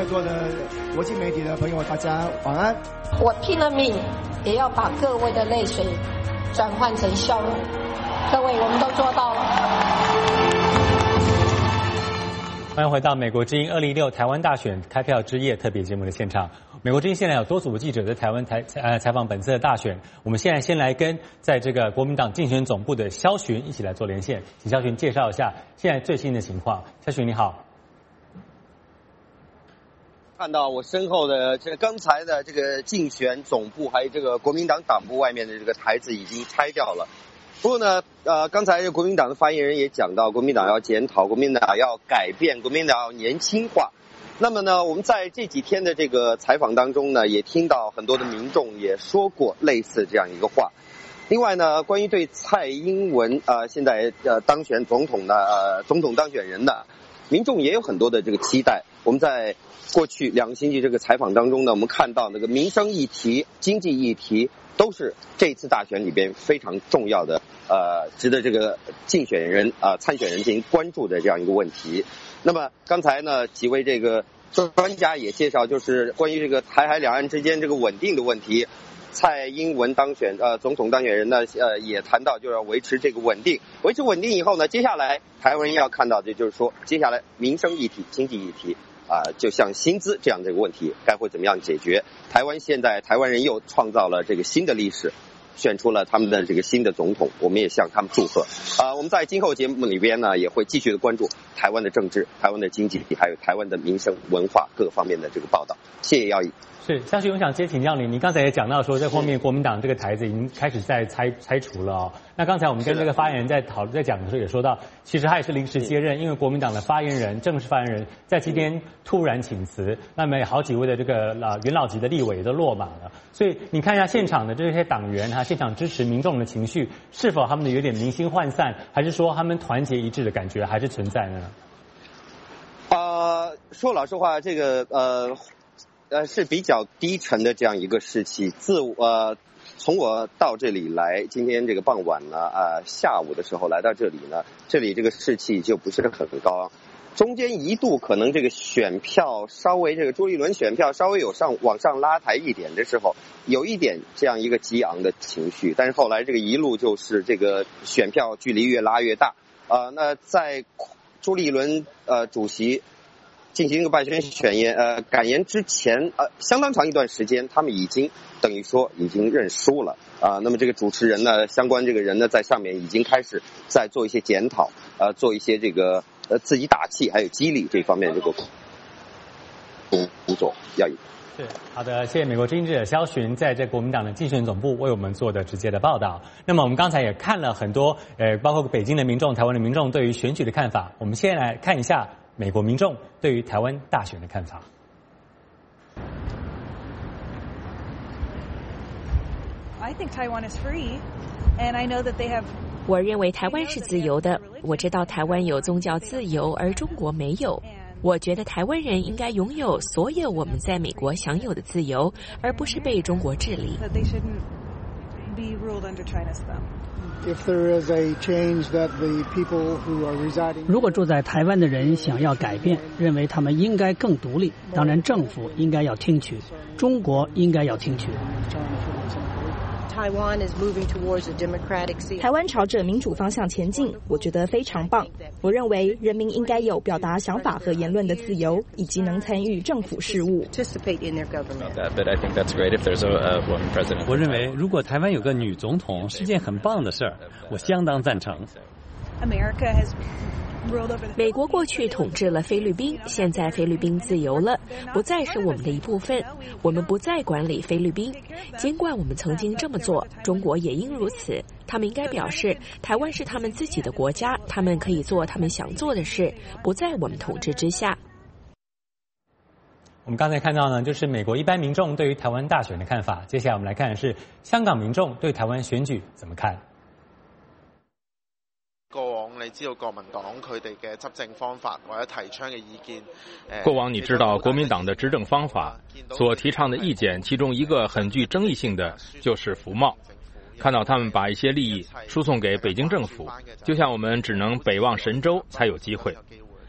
座的国际媒体的朋友，大家晚安。 我拼了命也要把各位的泪水转换成笑容。各位，我们都做到了。 欢迎回到美国之音2016台湾大选开票之夜特别节目的现场。美国之音现在有多组记者在台湾采访本次的大选。我们现在先来跟在这个国民党竞选总部的萧群一起来做连线，请萧群介绍一下现在最新的情况。萧群你好。 看到我身后的刚才的这个竞选总部，还有这个国民党党部外面的这个台子已经拆掉了。不过呢，刚才这国民党的发言人也讲到，国民党要检讨，国民党要改变，国民党要年轻化。那么呢，我们在这几天的这个采访当中呢，也听到很多的民众也说过类似这样一个话。另外呢，关于对蔡英文现在当选总统的总统当选人呢，民众也有很多的这个期待。我们在过去2个星期这个采访当中呢，我们看到那个民生议题、经济议题都是这次大选里边非常重要的值得这个竞选人参选人进行关注的这样一个问题。那么刚才呢，几位这个专家也介绍，就是关于这个台海两岸之间这个稳定的问题。蔡英文当选总统当选人呢也谈到，就要维持这个稳定，维持稳定以后呢，接下来台湾要看到的就是说，接下来民生议题、经济议题就像薪资这样的一个问题，该会怎么样解决？台湾人又创造了这个新的历史，选出了他们的这个新的总统，我们也向他们祝贺。我们在今后节目里边呢，也会继续的关注台湾的政治、台湾的经济，还有台湾的民生、文化各个方面的这个报道。谢谢姚毅。 是，萧群，我想先请教你刚才也讲到说，在后面国民党这个台子已经开始在拆除了哦。那刚才我们跟这个发言人在讲的时候也说到，其实他也是临时接任，因为国民党的正式发言人在今天突然请辞，那么好几位的这个元老级的立委也都落马了。所以你看一下现场的这些党员现场支持民众的情绪，是否他们的有点民心涣散，还是说他们团结一致的感觉还是存在呢？ 说老实话，这个是比较低沉的这样一个士气。从我到这里来，今天这个傍晚呢，下午的时候来到这里呢，这里这个士气就不是很高。中间一度可能这个选票稍微这个朱立伦选票稍微有往上拉抬一点的时候，有一点这样一个激昂的情绪，但是后来这个一路就是这个选票距离越拉越大。那在朱立伦主席进行一个败选感言之前，相当长一段时间，他们已经等于说已经认输了那么这个主持人呢，相关这个人呢，在上面已经开始在做一些检讨，做一些这个自己打气还有激励这方面这个工作。要以是好的，谢谢美国之音记者萧群在这国民党的竞选总部为我们做的直接的报道。那么我们刚才也看了很多包括北京的民众、台湾的民众对于选举的看法。我们先来看一下美国民众对于台湾大选的看法。 我认为台湾是自由的，我知道台湾有宗教自由，而中国没有。我觉得台湾人应该拥有所有我们在美国享有的自由，而不是被中国治理。 如果住在台湾的人想要改变，认为他们应该更独立，当然政府应该要听取，中国应该要听取。 台湾朝着民主方向前进，我觉得非常棒。我认为人民应该有表达想法和言论的自由，以及能参与政府事务。 我认为如果台湾有个女总统是件很棒的事儿，我相当赞成。 美国过去统治了菲律宾，现在菲律宾自由了，不再是我们的一部分，我们不再管理菲律宾。尽管我们曾经这么做，中国也应如此。他们应该表示，台湾是他们自己的国家，他们可以做他们想做的事，不在我们统治之下。 我们刚才看到呢，就是美国一般民众对于台湾大选的看法。接下来我们来看的是香港民众对台湾选举怎么看。 你知道國民黨佢哋嘅執政方法或者提倡嘅意見。 過往你知道國民黨的執政方法所提倡的意見，其中一個很具爭議性的就是服貿。看到他們把一些利益輸送給北京政府，就像我們只能北望神州才有機會。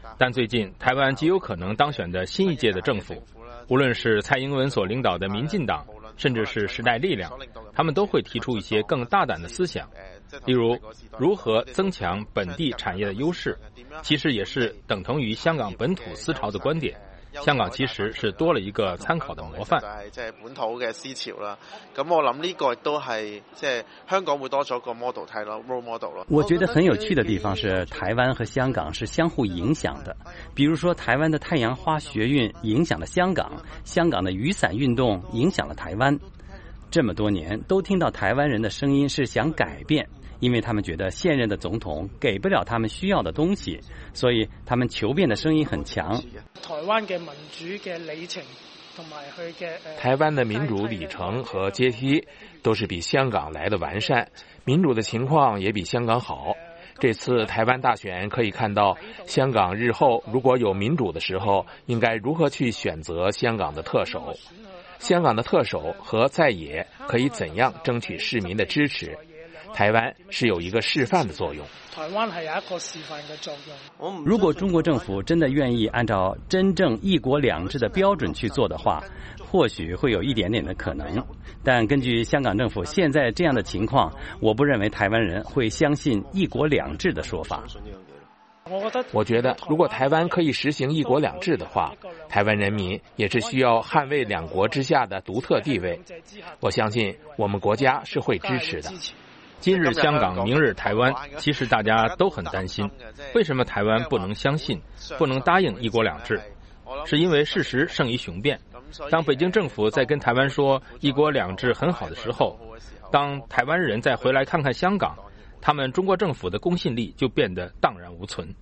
但最近台湾极有可能当选的新一届的政府，无论是蔡英文所领导的民进党，甚至是时代力量，他们都会提出一些更大胆的思想，例如如何增强本地产业的优勢，其實也是等同於香港本土思潮的觀點。香港其實是多了一個參考的模範。 即係本土嘅思潮啦。咁我諗呢個都係即係香港會多咗個 model 睇咯 ，role model 咯。 我覺得很有趣的地方是台灣和香港是相互影響的。比如說台灣的太陽花學運影響了香港，香港的雨傘運動影響了台灣。這麼多年都聽到台灣人的聲音是想改變，因為他們覺得現任的總統給不了他們需要的東西，所以他們求變的聲音很強。 台灣嘅民主嘅里程同埋佢嘅台灣的民主里程和階梯都是比香港來的完善，民主的情況也比香港好。這次台灣大選可以看到，香港日後如果有民主的時候，應該如何去選擇香港的特首，香港的特首和在野可以怎樣爭取市民的支持。台灣是有一個示範的作用。 台灣係有一個示範嘅作用。 如果中國政府真的願意按照真正一國兩制的標準去做的話，或許會有一點點的可能。但根據香港政府現在這樣的情況，我不認為台灣人會相信一國兩制的說法。 我覺得如果台灣可以實行一國兩制的話，台灣人民也是需要捍衛兩國之下的獨特地位。我相信我們國家是會支持的。 今日香港，明日台灣，其實大家都很擔心，為什麼台灣不能相信，不能答應一國兩制？是因為事實勝於雄辯。當北京政府在跟台灣說一國兩制很好的時候，當台灣人再回來看看香港，他們中國政府的公信力就變得蕩然無存。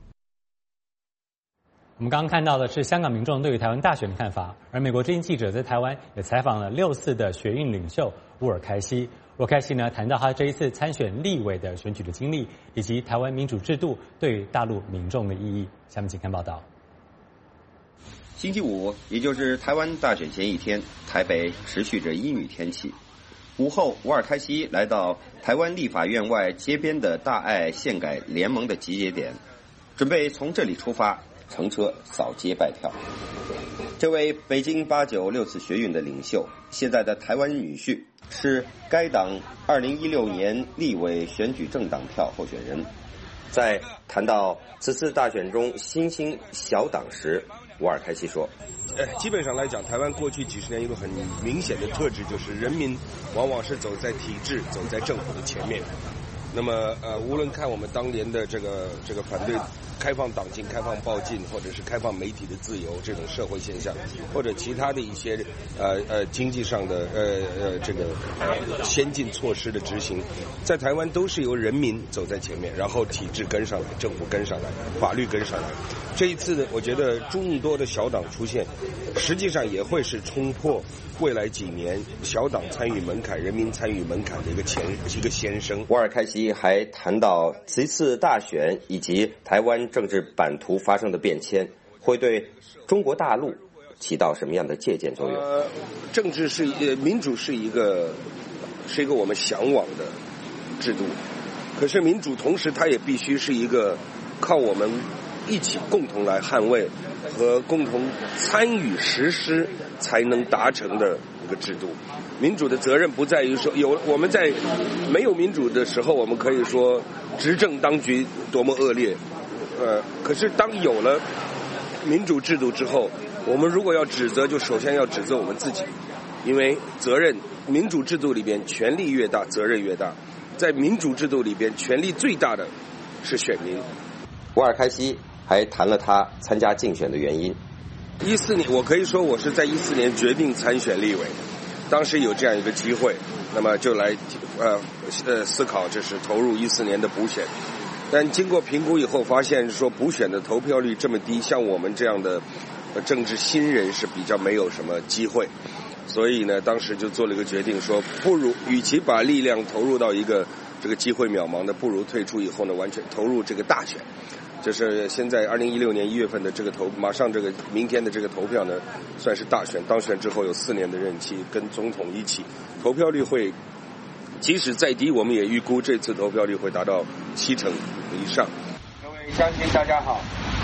我們剛剛看到的是香港民眾對於台灣大選的看法，而美國之音記者在台灣也採訪了6次的學運領袖烏爾開西。烏爾開西呢談到他這一次參選立委的選舉的經歷，以及台灣民主制度對於大陸民眾的意義。下面請看報道。 星期五，也就是台灣大選前一天，台北持續着陰雨天氣。午後，烏爾開西來到台灣立法院外街邊的大愛憲改聯盟的集結點，準備從這裡出發，乘車掃街拜票。這位北京896次學運的領袖，現在的台灣女婿，是該黨2016年立委選舉政黨票候選人。在談到此次大選中新興小黨時，烏爾開西說： 基本上來講，台灣過去幾十年一個很明顯的特質，就是人民往往是走在體制、走在政府的前面。那麼無論看我們當年的這個反對開放黨禁、開放報禁，或者是開放媒體的自由這種社會現象，或者其他的一些經濟上的這個先進措施的執行，在台灣都是由人民走在前面，然後體制跟上來，政府跟上來，法律跟上來。這一次呢，我覺得眾多的小黨出現，實際上也會是衝破未來幾年小黨參與門檻、人民參與門檻的一個先聲。 烏爾開西還談到此次大選以及台灣政治版圖發生的變遷，會對中國大陸起到什麼樣的借鑑作用？ 政治是民主是一個我們向往的制度，可是民主同時它也必須是一個靠我們一起共同來捍衛和共同參與實施才能達成的一個制度。民主的責任不在於說我們在沒有民主的時候，我們可以說執政當局多麼惡劣，可是當有了民主制度之後，我們如果要指責，就首先要指責我們自己，因為責任，民主制度裏邊權力越大，責任越大。在民主制度裏邊，權力最大的是選民。 烏爾開西還談了他參加競選的原因。 14年，我可以說我是在14年決定參選立委，當時有這樣一個機會，那麼就來思考，就是投入14年的補選。但經過評估以後，發現說補選的投票率這麼低，像我們這樣的政治新人是比較沒有什麼機會，所以呢，當時就做了一個決定，說不如與其把力量投入到一個這個機會渺茫的，不如退出以後呢，完全投入這個大選。就是現在2016年1月份的這個馬上這個明天的這個投票呢，算是大選，當選之後有4年的任期，跟總統一起，投票率會即使再低，我們也預估這次投票率會達到70%以上。 各位鄉親大家好，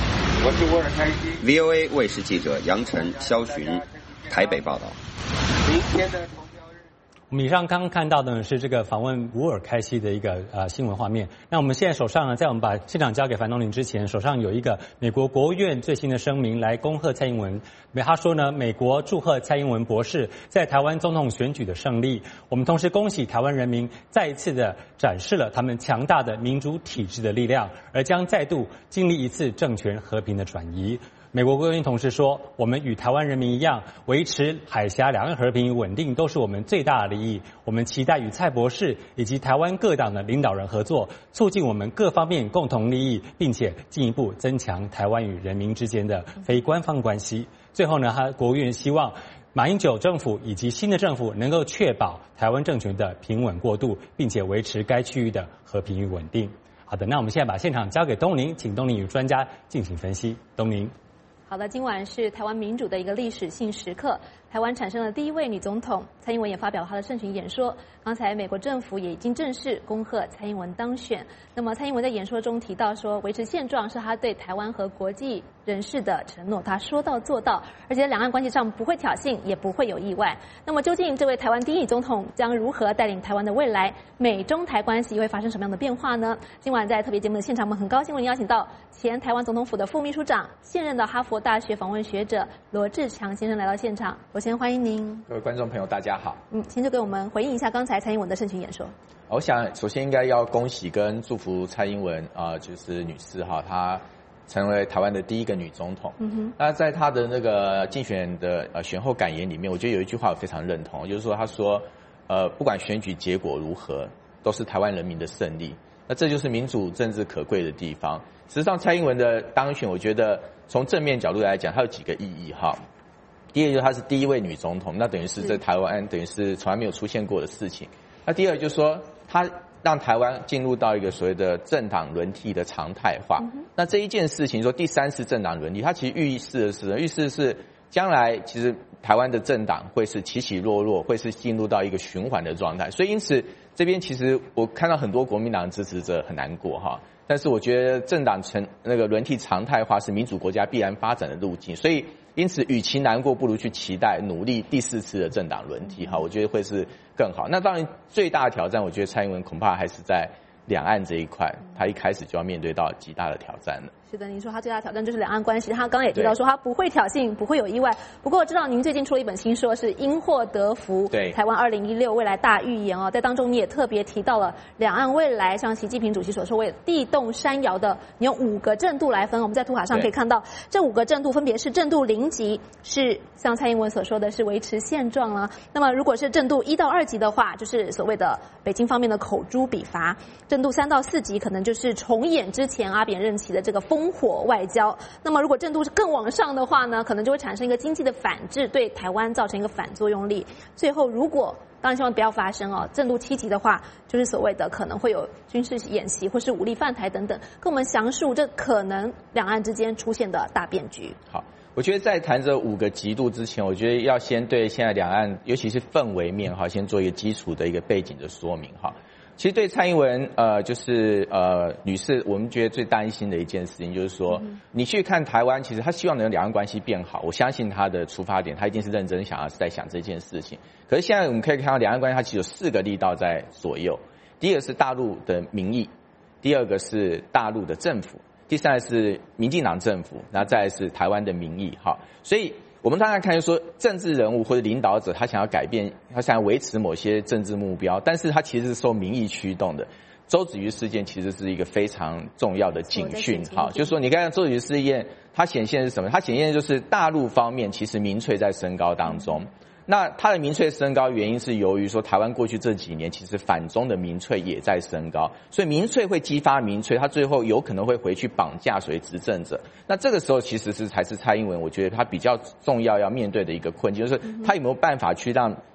我是乌尔开西 VOA 卫视记者杨晨、肖寻，台北报道。明天的我们以上刚刚看到的是这个访问乌尔开西的一个新闻画面。那我们现在手上呢，在我们把现场交给樊东林之前，手上有一个美国国务院最新的声明来恭贺蔡英文。他说呢，美国祝贺蔡英文博士在台湾总统选举的胜利。我们同时恭喜台湾人民再一次的展示了他们强大的民主体制的力量，而将再度经历一次政权和平的转移。美国国务院同时说，我们与台湾人民一样，维持海峡两岸和平与稳定都是我们最大的利益。我们期待与蔡博士以及台湾各党的领导人合作，促进我们各方面共同利益，并且进一步增强台湾与人民之间的非官方关系。最后呢，国务院希望马英九政府以及新的政府能够确保台湾政权的平稳过渡，并且维持该区域的和平与稳定。好的，那我们现在把现场交给东宁，请东宁与专家进行分析。东宁。 好的，今晚是台湾民主的一个历史性时刻，台湾产生了第一位女总统，蔡英文也发表了她的胜选演说。刚才美国政府也已经正式恭贺蔡英文当选。那么蔡英文在演说中提到说，维持现状是她对台湾和国际人士的承诺，她说到做到，而且在两岸关系上不会挑衅，也不会有意外。那么究竟这位台湾第一女总统将如何带领台湾的未来？美中台关系会发生什么样的变化呢？今晚在特别节目的现场，我们很高兴为您邀请到前台湾总统府的副秘书长，现任的哈佛大学访问学者罗志强先生来到现场。我先欢迎您。 各位观众朋友，大家好。 先就给我们回应一下刚才蔡英文的胜选演说。 我想首先应该要恭喜跟祝福蔡英文就是女士哈，她成为台湾的第一个女总统。那在她的那个竞选的选后感言里面，我觉得有一句话我非常认同，就是说她说不管选举结果如何，都是台湾人民的胜利。那这就是民主政治可贵的地方。实际上蔡英文的当选，我觉得从正面角度来讲，它有几个意义哈。第一个就是她是第一位女总统，那等于是在台湾等于是从来没有出现过的事情。那第二就是说，她让台湾进入到一个所谓的政党轮替的常态化。那这一件事情说第三次政党轮替，它其实预示的是将来其实台湾的政党会是起起落落，会是进入到一个循环的状态。所以因此这边其实我看到很多国民党支持者很难过哈。但是我觉得政党那个轮替常态化是民主国家必然发展的路径，所以因此与其难过，不如去期待努力第4次的政党轮替哈，我觉得会是更好。那当然最大的挑战，我觉得蔡英文恐怕还是在两岸这一块，他一开始就要面对到极大的挑战了。 是的，您说他最大的挑战就是两岸关系，他刚刚也提到说他不会挑衅，不会有意外。不过我知道您最近出了一本新书，是因祸得福， 对台湾2016未来大预言哦，在当中你也特别提到了两岸未来，像习近平主席所说为地动山摇的，你用5个震度来分。我们在图卡上可以看到，这5个震度分别是震度0级，是像蔡英文所说的是维持现状了。那么如果是震度1到2级的话，就是所谓的北京方面的口诛笔伐；震度3到4级可能就是重演之前阿扁任期的这个烽火外交。那么如果震度是更往上的话呢，可能就会产生一个经济的反制，对台湾造成一个反作用力。最后如果当然希望不要发生哦，震度7级的话，就是所谓的可能会有军事演习或是武力犯台等等，跟我们详述这可能两岸之间出现的大变局。 好，我觉得在谈这5个极度之前，我觉得要先对现在两岸，尤其是氛围面哈，先做一个基础的一个背景的说明哈。其实对蔡英文女士，我们觉得最担心的一件事情就是说，你去看台湾，其实她希望能两岸关系变好，我相信她的出发点，她一定是认真想要在想这件事情。可是现在我们可以看到两岸关系，它其实有4个力道在左右。第一个是大陆的民意，第二个是大陆的政府，第三个是民进党政府，然后再来是台湾的民意哈。所以我们当然看说，政治人物或者领导者，他想要改变，他想要维持某些政治目标，但是他其实是受民意驱动的。周子瑜事件其实是一个非常重要的警讯，哈，就是说你看周子瑜事件，它显现是什么？它显现就是大陆方面其实民粹在升高当中。那它的民粹升高原因是由于说台湾过去这几年其实反中的民粹也在升高，所以民粹会激发民粹，它最后有可能会回去绑架所谓执政者。那这个时候其实才是蔡英文我觉得他比较重要要面对的一个困境，就是他有没有办法去让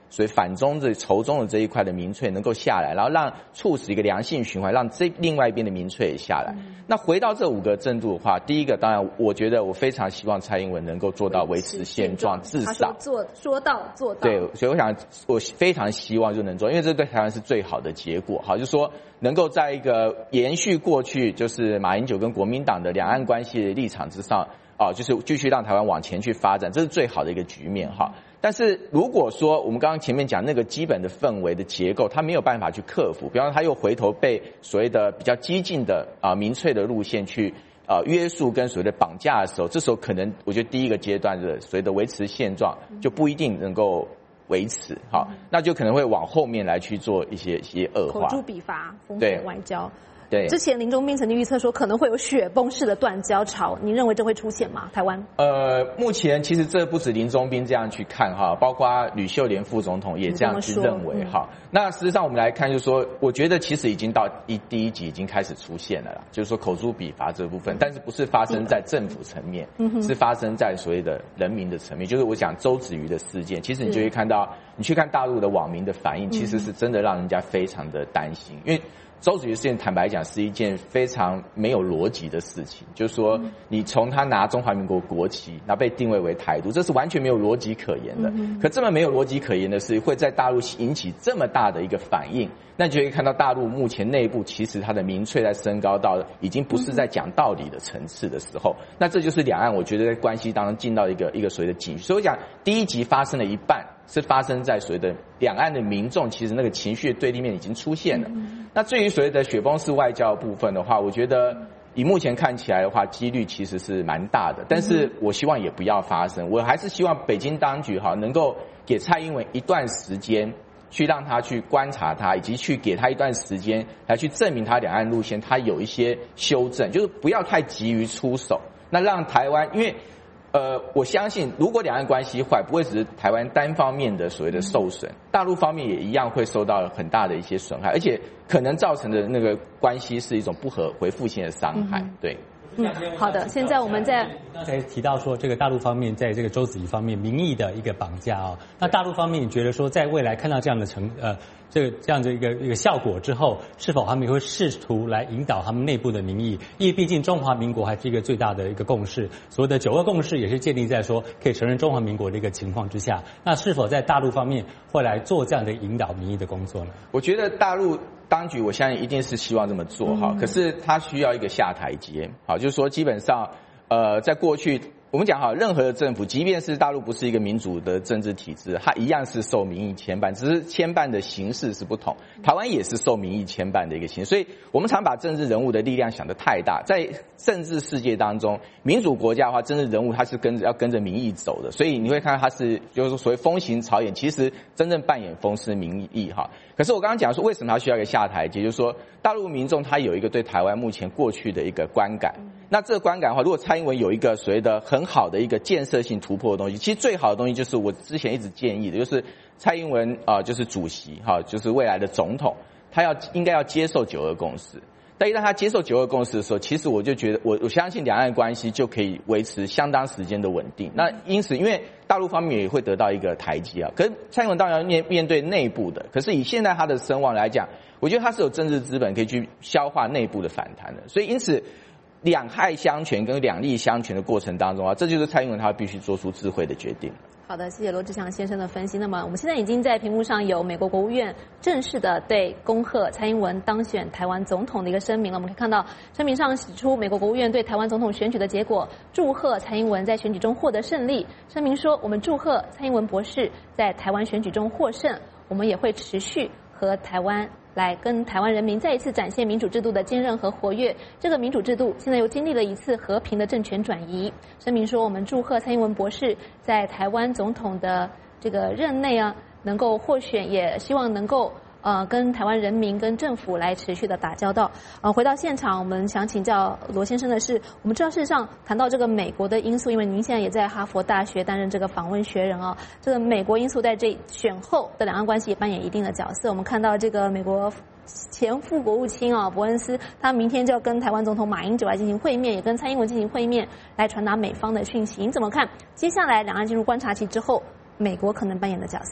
所以反中的仇中的这一块的民粹能够下来，然后让促使一个良性循环，让另外一边的民粹也下来。那回到这5个正度的话，第一个当然我觉得我非常希望蔡英文能够做到维持现状，至少说到做到。 对，所以我非常希望就能做，因为这对台湾是最好的结果。好，就是说能够在一个延续过去就是马英九跟国民党的两岸关系的立场之上，就是继续让台湾往前去发展，这是最好的一个局面哈。但是如果说我们刚刚前面讲那个基本的氛围的结构，它没有办法去克服，比方说他又回头被所谓的比较激进的民粹的路线去约束跟所谓的绑架的时候，这时候可能我觉得第一个阶段的所谓的维持现状就不一定能够维持，好，那就可能会往后面来去做一些恶化， 口诛笔伐，封锁外交。 对， 之前林中斌曾经预测说可能会有雪崩式的断交潮，您认为这会出现吗？台湾？ 目前其实这不止林中斌这样去看哈，包括吕秀莲副总统也这样去认为哈。那事实上我们来看，就是说，我觉得其实已经到第一集已经开始出现了啦，就是说口诛笔伐这部分，但是不是发生在政府层面，是发生在所谓的人民的层面。就是我讲周子瑜的事件，其实你就会看到，你去看大陆的网民的反应，其实是真的让人家非常的担心，因为周子瑜事件坦白讲是一件非常没有逻辑的事情，就是说你从他拿中华民国国旗，然后被定位为台独，这是完全没有逻辑可言的。可这么没有逻辑可言的事，会在大陆引起这么大的一个反应，那你就会看到大陆目前内部其实它的民粹在升高到已经不是在讲道理的层次的时候，那这就是两岸我觉得在关系当中进到一个所谓的警绪。所以我讲第一集发生了一半是发生在所谓的两岸的民众其实那个情绪的对立面已经出现了。那至于所谓的雪崩式外交的部分的话，我觉得以目前看起来的话，几率其实是蛮大的，但是我希望也不要发生。我还是希望北京当局能够给蔡英文一段时间，去让他去观察他，以及去给他一段时间来去证明他两岸路线他有一些修正，就是不要太急于出手。那让台湾，因为我相信如果两岸关系坏，不会只是台湾单方面的所谓的受损，大陆方面也一样会受到很大的一些损害，而且可能造成的那个关系是一种不可回复性的伤害。对。 好的，现在我们在刚才提到说，这个大陆方面在这个周子瑜方面民意的一个绑架哦，那大陆方面你觉得说，在未来看到这样的这样的一个效果之后，是否他们也会试图来引导他们内部的民意？因为毕竟中华民国还是一个最大的一个共识，所谓的9·2共识也是建立在说可以承认中华民国的一个情况之下。那是否在大陆方面会来做这样的引导民意的工作呢？ 我觉得大陆当局我相信一定是希望这么做哈，可是他需要一个下台阶，好，就是说基本上在过去我们讲任何的政府，即便是大陆不是一个民主的政治体制，它一样是受民意牵绊，只是牵绊的形式是不同。台湾也是受民意牵绊的一个形式，所以我们常把政治人物的力量想得太大。在政治世界当中，民主国家的话，政治人物他是要跟着民意走的，所以你会看到他是就是所谓风行草偃，其实真正扮演风是民意哈。可是我刚刚讲说，为什么他需要一个下台阶，就是说大陆民众他有一个对台湾目前过去的一个观感。那这个观感的话，如果蔡英文有一个所谓的很好的一个建设性突破的东西，其实最好的东西就是我之前一直建议的，就是蔡英文就是主席就是未来的总统，他应该要接受9·2共识。但一旦他接受9·2共识的时候，其实我就觉得我相信两岸关系就可以维持相当时间的稳定。那因此，因为大陆方面也会得到一个台阶啊。可是蔡英文当然要面对内部的，可是以现在他的声望来讲，我觉得他是有政治资本可以去消化内部的反弹的。所以因此，两害相权跟两利相权的过程当中这就是蔡英文他必须做出智慧的决定。 好的，谢谢罗志祥先生的分析。那么我们现在已经在屏幕上有美国国务院正式的对恭贺蔡英文当选台湾总统的一个声明了。我们可以看到声明上指出，美国国务院对台湾总统选举的结果祝贺蔡英文在选举中获得胜利。声明说，我们祝贺蔡英文博士在台湾选举中获胜，我们也会持续和台湾来跟台湾人民再一次展现民主制度的坚韧和活跃。这个民主制度现在又经历了一次和平的政权转移。声明说，我们祝贺蔡英文博士在台湾总统的这个任内能够获选，也希望能够跟台湾人民跟政府来持续的打交道。回到现场，我们想请教罗先生的是，我们知道事实上谈到这个美国的因素，因为您现在也在哈佛大学担任这个访问学人这个美国因素在这选后的两岸关系也扮演一定的角色。我们看到这个美国前副国务卿伯恩斯，他明天就要跟台湾总统马英九来进行会面，也跟蔡英文进行会面，来传达美方的讯息。你怎么看接下来两岸进入观察期之后，美国可能扮演的角色？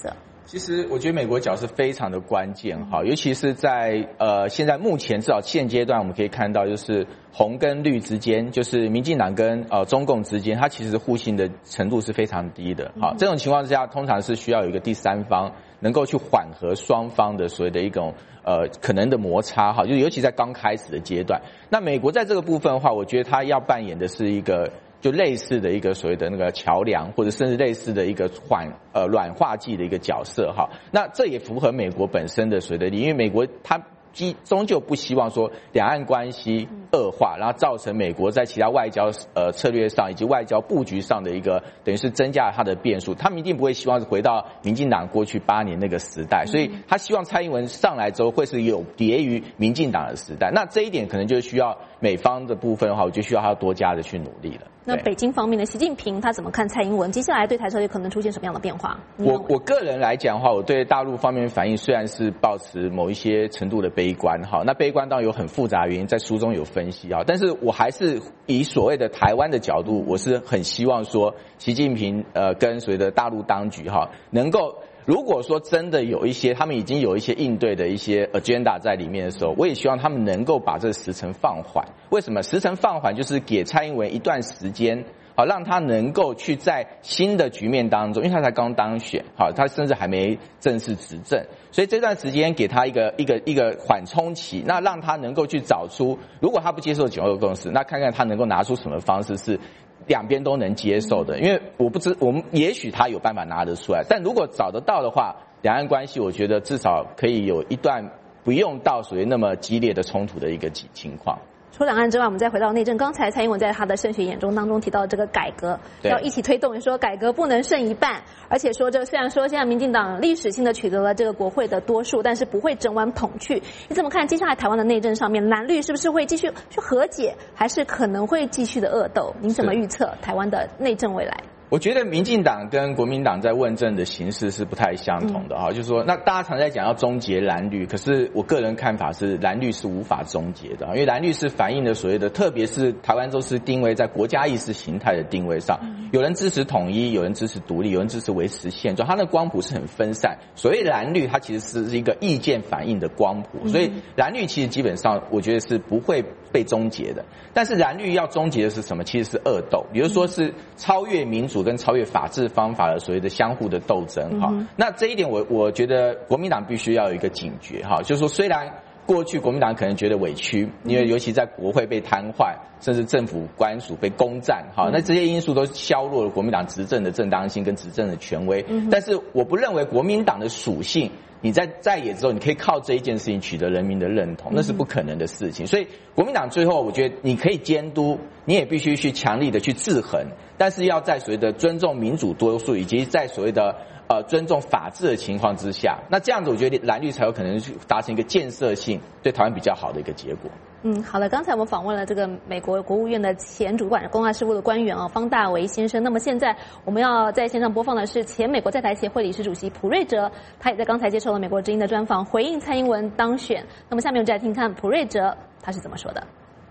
其实我觉得美国角色非常的关键哈，尤其是在现在目前至少现阶段我们可以看到，就是红跟绿之间，就是民进党跟中共之间，它其实互信的程度是非常低的。好，这种情况之下，通常是需要有一个第三方能够去缓和双方的所谓的一种可能的摩擦哈，就是尤其在刚开始的阶段。那美国在这个部分的话，我觉得它要扮演的是一个就类似的一个所谓的那个桥梁，或者甚至类似的一个软化剂的一个角色哈。那这也符合美国本身的所谓的利益，因为美国它终究不希望说两岸关系恶化，然后造成美国在其他外交策略上以及外交布局上的一个等于是增加了它的变数。他们一定不会希望回到民进党过去8年那个时代，所以他希望蔡英文上来之后会是有别于民进党的时代。那这一点可能就需要美方的部分的话，我就需要他多加的去努力了。 那北京方面的习近平他怎么看蔡英文？接下来对台策略可能出现什么样的变化？ 我个人来讲的话，我对大陆方面反应虽然是抱持某一些程度的悲观哈，那悲观当然有很复杂的原因，在书中有分析啊，但是我还是以所谓的台湾的角度，我是很希望说习近平跟所谓的大陆当局哈能够。如果说真的有一些他们已经有一些应对的一些 agenda 在里面的时候，我也希望他们能够把这个时程放缓。为什么时程放缓？就是给蔡英文一段时间，好让他能够去在新的局面当中，因为他才刚当选，好他甚至还没正式执政，所以这段时间给他一个缓冲期，那让他能够去找出，如果他不接受9二共识，那看看他能够拿出什么方式是两边都能接受的，因为我们也许他有办法拿得出来，但如果找得到的话，两岸关系我觉得至少可以有一段不用到属于那么激烈的冲突的一个情况。 除了两岸之外，我们再回到内政。刚才蔡英文在他的胜选演中当中提到这个改革要一起推动，说改革不能剩一半，而且说这虽然说现在民进党历史性的取得了这个国会的多数，但是不会整碗捧去。你怎么看接下来台湾的内政上面，蓝绿是不是会继续去和解，还是可能会继续的恶斗？您怎么预测台湾的内政未来？ 我觉得民进党跟国民党在问政的形式是不太相同的哈，就是说，那大家常在讲要终结蓝绿，可是我个人看法是蓝绿是无法终结的，因为蓝绿是反映了所谓的，特别是台湾都是定位在国家意识形态的定位上，有人支持统一，有人支持独立，有人支持维持现状，它的光谱是很分散。所谓蓝绿，它其实是一个意见反映的光谱，所以蓝绿其实基本上我觉得是不会被终结的。但是蓝绿要终结的是什么？其实是恶斗，比如说是超越民主跟超越法治方法的所谓的相互的斗争哈。那这一点我觉得国民党必须要有一个警觉哈，就是说虽然过去国民党可能觉得委屈，因为尤其在国会被瘫痪，甚至政府官署被攻占哈，那这些因素都削弱了国民党执政的正当性跟执政的权威。但是我不认为国民党的属性你在野之后，你可以靠这一件事情取得人民的认同，那是不可能的事情。所以国民党最后，我觉得你可以监督，你也必须去强力的去制衡，但是要在所谓的尊重民主多数，以及在所谓的尊重法治的情况之下，那这样子我觉得蓝绿才有可能去达成一个建设性对台湾比较好的一个结果。 好了，刚才我们访问了这个美国国务院的前主管公安事务的官员方大为先生。那么现在我们要在线上播放的是前美国在台协会理事主席普瑞哲，他也在刚才接受了美国之音的专访，回应蔡英文当选。那么下面我们就来听看普瑞哲他是怎么说的。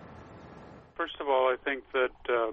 First of all, I think that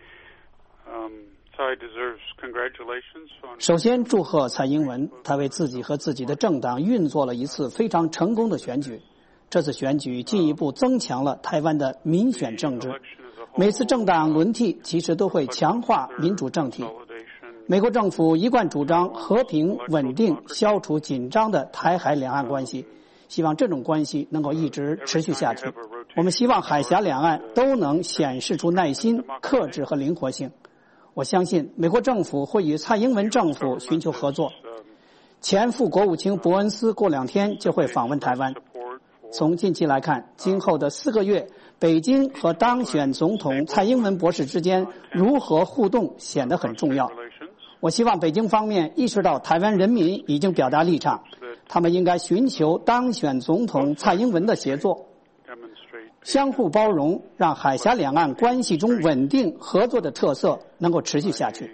Tsai deserves congratulations on. 首先祝贺蔡英文，他为自己和自己的政党运作了一次非常成功的选举。这次选举进一步增强了台湾的民选政治。每次政党轮替其实都会强化民主政体。美国政府一贯主张和平、稳定、消除紧张的台海两岸关系，希望这种关系能够一直持续下去。我们希望海峡两岸都能显示出耐心、克制和灵活性。我相信美国政府会与蔡英文政府寻求合作。前副国务卿伯恩斯过2天就会访问台湾。从近期来看，今后的4个月，北京和当选总统蔡英文博士之间如何互动显得很重要。我希望北京方面意识到台湾人民已经表达立场，他们应该寻求当选总统蔡英文的协作，相互包容，让海峡两岸关系中稳定合作的特色能够持续下去。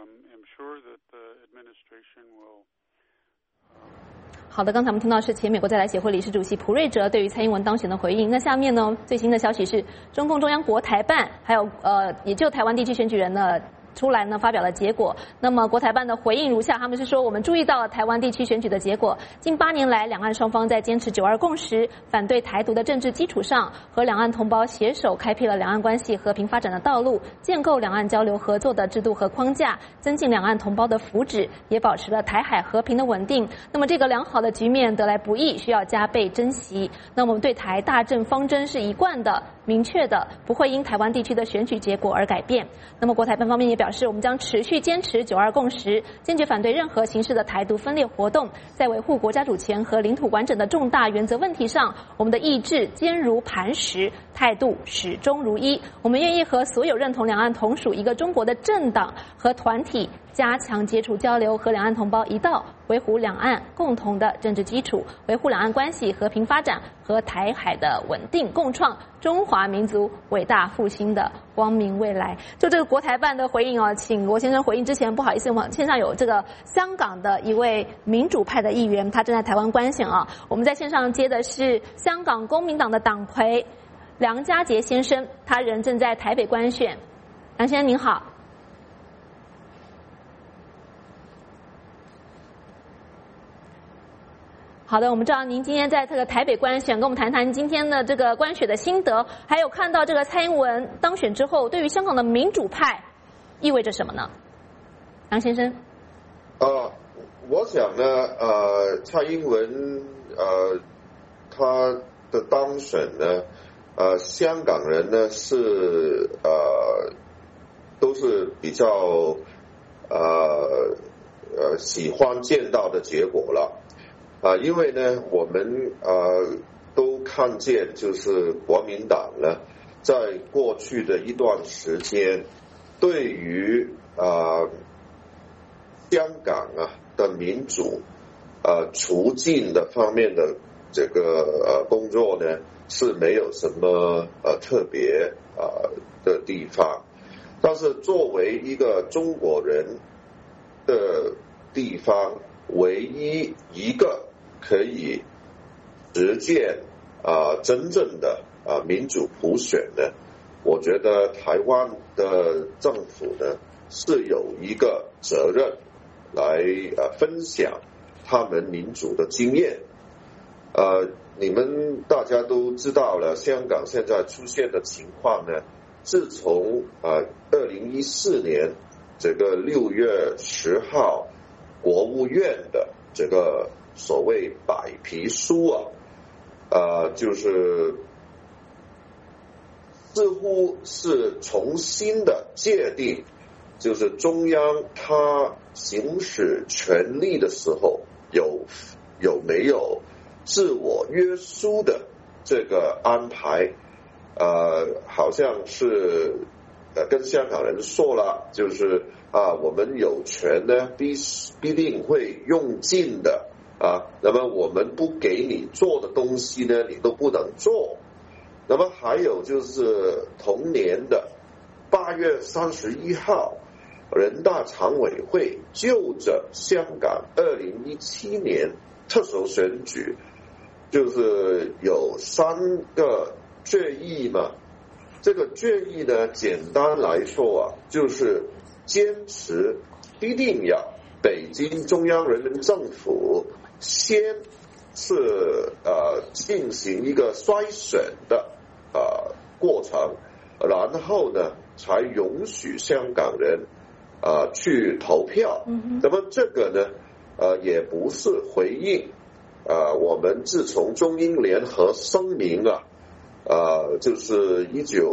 好的，刚才我们听到是前美国在台协会理事主席普瑞哲对于蔡英文当选的回应。那下面呢，最新的消息是中共中央国台办还有也就台湾地区选举人呢出来呢，发表了结果。那么国台办的回应如下，他们是说，我们注意到了台湾地区选举的结果，近8年来，两岸双方在坚持9·2共识、反对台独的政治基础上，和两岸同胞携手开辟了两岸关系和平发展的道路，建构两岸交流合作的制度和框架，增进两岸同胞的福祉，也保持了台海和平的稳定。那么这个良好的局面得来不易，需要加倍珍惜。那么我们对台大政方针是一贯的、明确的，不会因台湾地区的选举结果而改变。那么国台办方面也表示，我们将持续坚持9·2共识，坚决反对任何形式的台独分裂活动。在维护国家主权和领土完整的重大原则问题上，我们的意志坚如磐石，态度始终如一。我们愿意和所有认同两岸同属一个中国的政党和团体加强接触交流，和两岸同胞一道维护两岸共同的政治基础，维护两岸关系和平发展和台海的稳定共创中华民族伟大复兴的光明未来。就这个国台办的回应哦，请罗先生回应之前，不好意思，我们线上有这个香港的一位民主派的议员，他正在台湾观选啊。我们在线上接的是香港公民党的党魁梁家杰先生，他人正在台北观选。梁先生您好。好的，我们知道您今天在这个台北观选，跟我们谈谈今天的这个观选的心得，还有看到这个蔡英文当选之后，对于香港的民主派意味着什么呢？梁先生。 我想呢，蔡英文他的当选呢，香港人呢是都是比较喜欢见到的结果了。因为呢，我们都看见，就是国民党呢，在过去的一段时间，对于香港的民主促进的方面的这个工作呢，是没有什么特别的地方。但是作为一个中国人的地方，唯一一个可以实践真正的民主普选呢，我觉得台湾的政府呢是有一个责任来分享他们民主的经验。你们大家都知道了，香港现在出现的情况呢，自从2014年这个6月10号国务院的这个所谓白皮书就是似乎是重新的界定，就是中央它行使权力的时候有没有自我约束的这个安排。好像是跟香港人说了，就是我们有权呢必定会用尽的那么我们不给你做的东西呢，你都不能做。那么还有就是同年的8月31号，人大常委会就着香港2017年特首选举，就是有3个决议嘛。这个决议呢，简单来说就是坚持一定要北京中央人民政府先是进行一个筛选的过程，然后呢才允许香港人去投票。那么这个呢也不是回应我们自从中英联合声明就是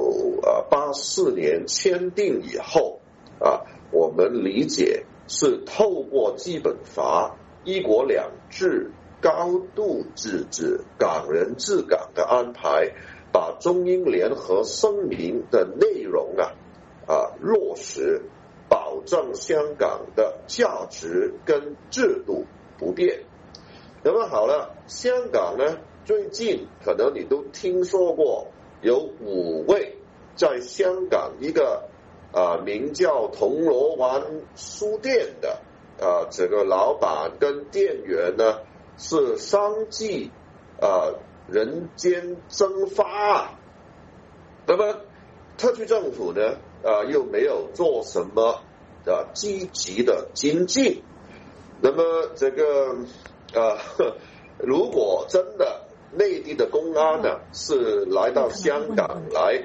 1984年签订以后我们理解是透过基本法1国2制高度自治港人治港的安排，把中英联合声明的内容落实，保证香港的价值跟制度不变。那么好了，香港呢最近可能你都听说过，有5位在香港一个名叫铜锣湾书店的这个老板跟店员呢是相继人间蒸发。那么特区政府呢又没有做什么积极的精进。那么这个如果真的内地的公安呢是来到香港来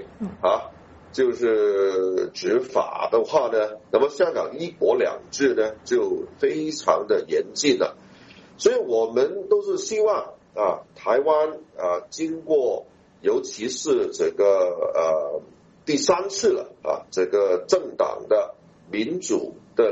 就是执法的话呢，那么香港一国两制呢就非常的严峻了。所以我们都是希望台湾经过尤其是这个第3次了这个政党的民主的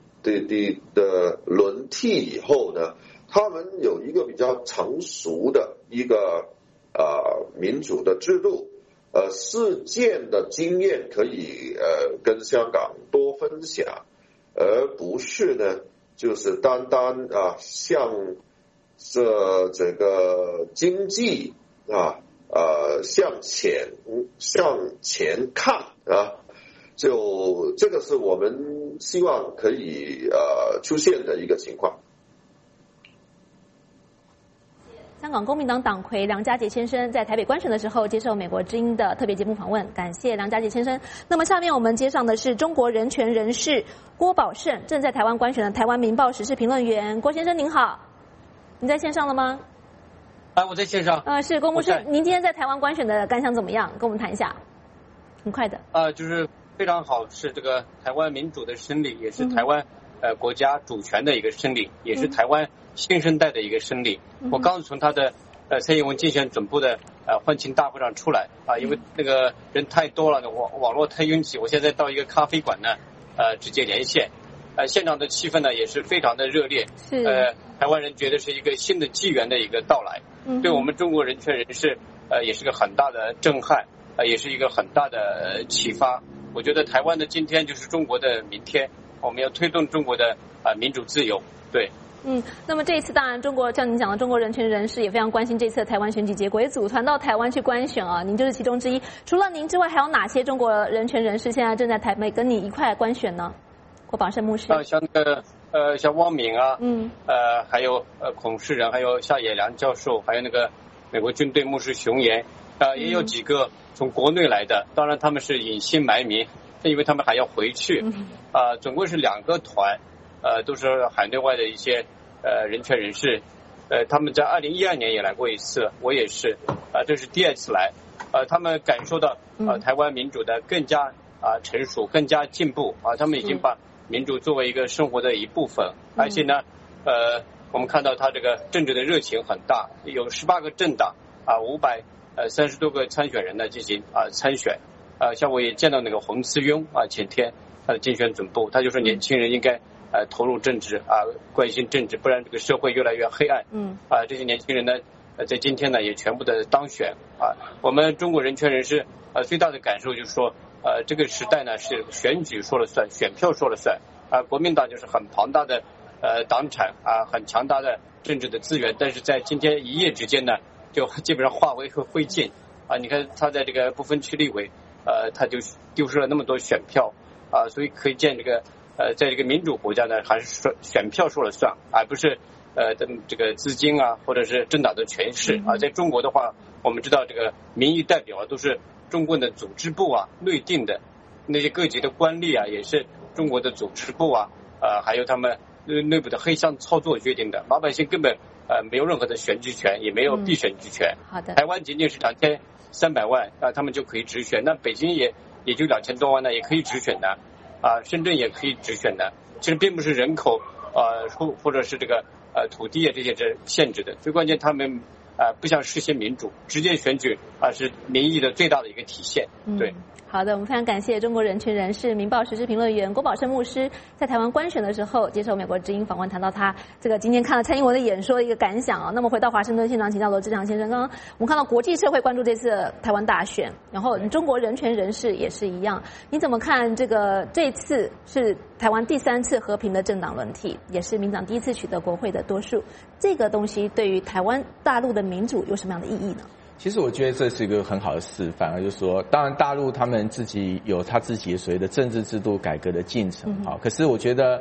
轮替以后呢，他们有一个比较成熟的一个民主的制度，事件的经验可以跟香港多分享，而不是呢就是单单向这个经济向前看就这个是我们希望可以出现的一个情况。 香港公民党党魁梁家杰先生在台北观选的时候接受美国之音的特别节目访问，感谢梁家杰先生。那么下面我们接上的是中国人权人士郭宝胜，正在台湾观选的台湾民报时事评论员。郭先生您好，你在线上了吗？ 我在线上。 是郭牧师，您今天在台湾观选的感想怎么样？跟我们谈一下。很快的。 就是非常好，是这个台湾民主的胜利，也是台湾国家主权的一个胜利，也是台湾新生代的一个胜利。我刚从他的蔡英文竞选总部的欢庆大会上出来因为那个人太多了，网络太拥挤，我现在到一个咖啡馆呢直接连线。现场的气氛呢也是非常的热烈，台湾人觉得是一个新的纪元的一个到来，对我们中国人权人士也是个很大的震撼，也是一个很大的启发。我觉得台湾的今天就是中国的明天，我们要推动中国的民主自由。对。 那么这一次当然中国像您讲的中国人权人士也非常关心这次的台湾选举结果，也组团到台湾去观选您就是其中之一。除了您之外，还有哪些中国人权人士现在正在台北跟你一块观选呢？郭宝胜牧师。 像那个像汪敏还有孔世仁，还有夏野良教授，还有那个美国军队牧师熊岩，也有几个从国内来的，当然他们是隐姓埋名，因为他们还要回去。总共是2个团，都是海内外的一些人权人士，他们在2012年也来过一次，我也是，这是第2次来，他们感受到台湾民主的更加成熟，更加进步他们已经把民主作为一个生活的一部分，而且呢我们看到他这个政治的热情很大，有18个政党530多个参选人呢进行参选，像我也见到那个洪慈庸前天他的竞选总部，他就说年轻人应该投入政治关心政治，不然这个社会越来越黑暗。这些年轻人呢在今天呢也全部的当选我们中国人权人士最大的感受就是说这个时代呢是选举说了算，选票说了算国民党就是很庞大的党产很强大的政治的资源，但是在今天一夜之间呢就基本上化为灰烬你看他在这个不分区立委他就丢失了那么多选票所以可以见这个在这个民主国家呢还是选票说了算，而不是这个资金或者是政党的权势在中国的话，我们知道这个民意代表都是中共的组织部内定的，那些各级的官吏也是中国的组织部还有他们内部的黑箱操作决定的，老百姓根本没有任何的选举权，也没有被选举权。 好的。 台湾仅仅是2300万他们就可以直选，那北京也就2000多万呢，也可以直选的深圳也可以直选的。其实并不是人口或者是这个土地这些限制的，最关键他们不想实现民主，直接选举是民意的最大的一个体现。对。 好的，我们非常感谢中国人权人士、民报时事评论员郭宝胜牧师在台湾观选的时候接受美国之音访问，谈到他这个今天看了蔡英文的演说的一个感想那么回到华盛顿现场，请教罗志强先生，刚刚我们看到国际社会关注这次台湾大选，然后中国人权人士也是一样，你怎么看这次是台湾第3次和平的政党轮替，也是民党第1次取得国会的多数，这个东西对于台湾大陆的民主有什么样的意义呢？ 其实我觉得这是一个很好的示范就是说当然大陆他们自己有他自己所谓的政治制度改革的进程可是我觉得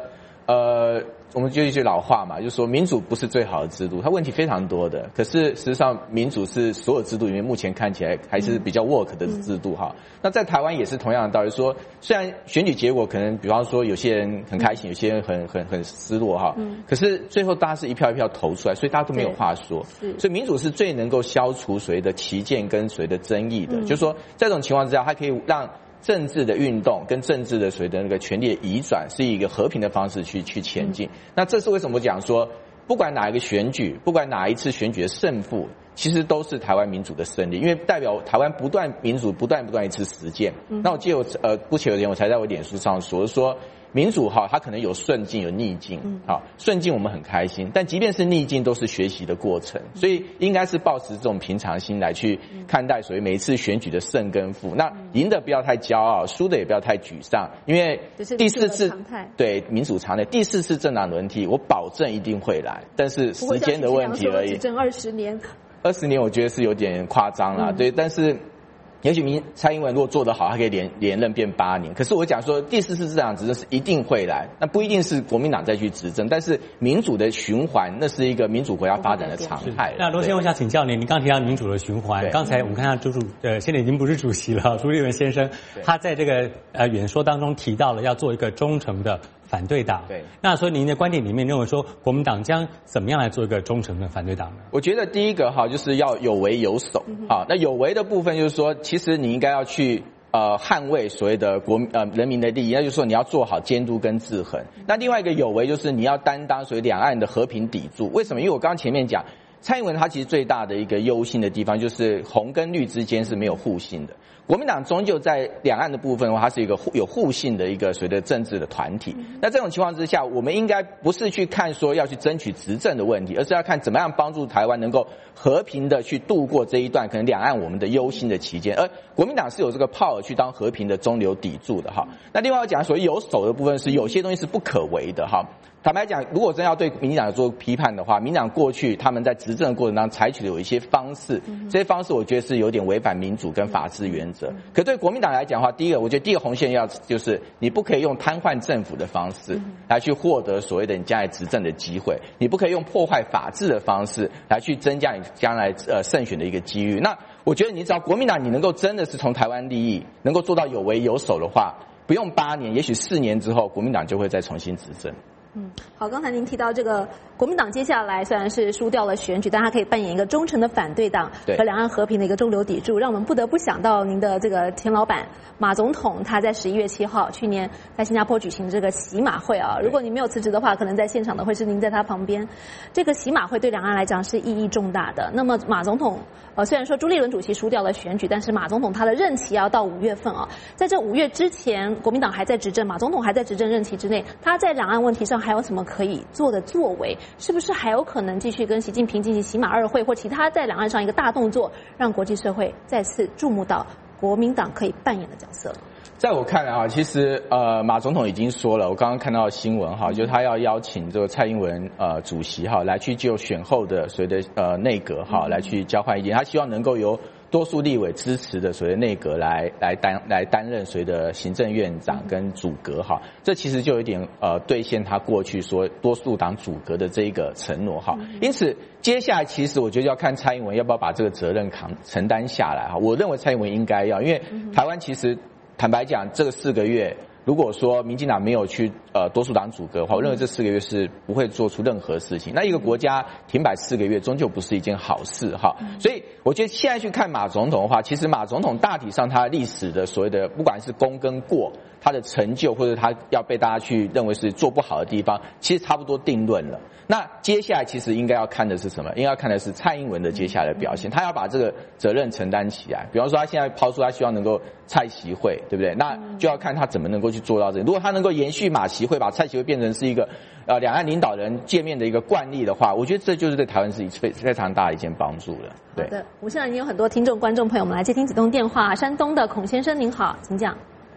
我们就一句老话嘛，就是说民主不是最好的制度，它问题非常多的。可是实际上，民主是所有制度里面目前看起来还是比较 work 的制度哈。那在台湾也是同样的道理，说虽然选举结果可能，比方说有些人很开心，有些人很失落哈，可是最后大家是一票一票投出来，所以大家都没有话说。所以民主是最能够消除所谓的歧见跟所谓的争议的，就是说在这种情况之下，它可以让政治的运动跟政治的所谓的那个权力的移转是以一个和平的方式去前进。那这是为什么我讲说，不管哪一个选举，不管哪一次选举的胜负，其实都是台湾民主的胜利，因为代表台湾民主不断一次实践。那我记得不久前我才在我脸书上说民主哈，它可能有顺境有逆境，好，顺境我们很开心，但即便是逆境都是学习的过程，所以应该是抱持这种平常心来去看待所谓每一次选举的胜跟负。那赢的不要太骄傲，输的也不要太沮丧，因为第4次对民主常态，第4次政党轮替，我保证一定会来，但是时间的问题而已。 执政20年 ，20年我觉得是有点夸张啦，对，但是。也许蔡英文如果做得好，他可以连任变8年。可是我讲说第4次政党执政是一定会来，那不一定是国民党再去执政，但是民主的循环那是一个民主国家发展的常态。 那罗先生，我想请教您，刚提到民主的循环，刚才我们看到现在已经不是主席了，朱立伦先生，他在这个演说当中提到了要做一个忠诚的反对党。对，那所以您的观点里面认为说，国民党将怎么样来做一个忠诚的反对党呢？ 我觉得第一个哈，就是要有为有守。好，那有为的部分就是说，其实你应该要去捍卫所谓的人民的利益，那就是说你要做好监督跟制衡。那另外一个有为就是你要担当所谓两岸的和平抵触。为什么？因为我刚刚前面讲，蔡英文他其实最大的一个忧心的地方就是红跟绿之间是没有互信的。国民党终究在两岸的部分的话，它是一个有互信的一个所谓的政治的团体。那这种情况之下，我们应该不是去看说要去争取执政的问题，而是要看怎么样帮助台湾能够和平的去度过这一段可能两岸我们的忧心的期间。而国民党是有这个 power 去当和平的中流砥柱的哈。那另外要讲所谓有守的部分是有些东西是不可为的哈。坦白讲，如果真要对民进党做批判的话，民进党过去他们在执政的过程当中采取的有一些方式，这些方式我觉得是有点违反民主跟法治原则。可对国民党来讲的话，我觉得第一个红线就是你不可以用瘫痪政府的方式来去获得所谓的你将来执政的机会，你不可以用破坏法治的方式来去增加你将来胜选的一个机遇。那我觉得你只要国民党你能够真的是从台湾利益能够做到有为有守的话，不用8年，也许4年之后，国民党就会再重新执政。 好，刚才您提到这个国民党接下来虽然是输掉了选举，但它可以扮演一个忠诚的反对党和两岸和平的一个中流砥柱，让我们不得不想到您的这个前老板马总统，他在11月7号去年在新加坡举行这个喜马会啊。如果你没有辞职的话，可能在现场的会是您在他旁边。这个喜马会对两岸来讲是意义重大的。那么马总统虽然说朱立伦主席输掉了选举，但是马总统他的任期要到5月份啊。在这5月之前，国民党还在执政，马总统还在执政任期之内，他在两岸问题上还有什么可以做的作为？是不是还有可能继续跟习近平进行喜马2会或其他在两岸上一个大动作，让国际社会再次注目到国民党可以扮演的角色？ 在我看来啊，其实马总统已经说了，我刚刚看到新闻哈，就是他要邀请这个蔡英文主席哈来去就选后的所谓的内阁哈来去交换意见，他希望能够由多数立委支持的所谓内阁来担任所谓的行政院长跟主阁哈，这其实就有点兑现他过去说多数党主阁的这一个承诺哈。因此接下来其实我觉得要看蔡英文要不要把这个责任承担下来哈。我认为蔡英文应该要，因为台湾其实坦白讲这个4个月。如果说民进党没有去多数党主阁的话，我认为这4个月是不会做出任何事情。那一个国家停摆4个月，终究不是一件好事哈。所以我觉得现在去看马总统的话，其实马总统大体上他历史的所谓的不管是功跟过，他的成就或者他要被大家去认为是做不好的地方，其实差不多定论了。那接下来其实应该要看的是什么？应该要看的是蔡英文的接下来的表现，他要把这个责任承担起来。比方说他现在抛出他希望能够蔡习会，对不对？那就要看他怎么能够去做到这个。如果他能够延续马习会，把蔡习会变成是一个两岸领导人见面的一个惯例的话，我觉得这就是对台湾是非常大的一件帮助了。对。 好的，我们现在已经有很多听众观众朋友们来接听此通电话。山东的孔先生您好，请讲。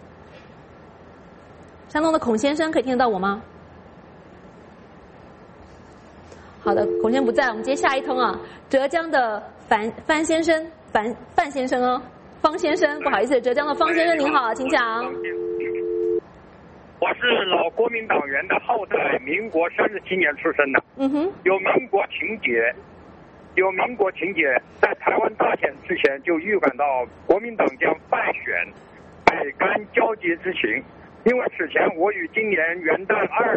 山东的孔先生可以听得到我吗？好的，孔先生不在，我们接下一通啊。浙江的范先生哦，方先生，不好意思，浙江的方先生您好，请讲。 我是老国民党员的后代，民国37年出生的。有民国情节，在台湾大选之前就预感到国民党将败选，百感交集之情。因为此前我与今年元旦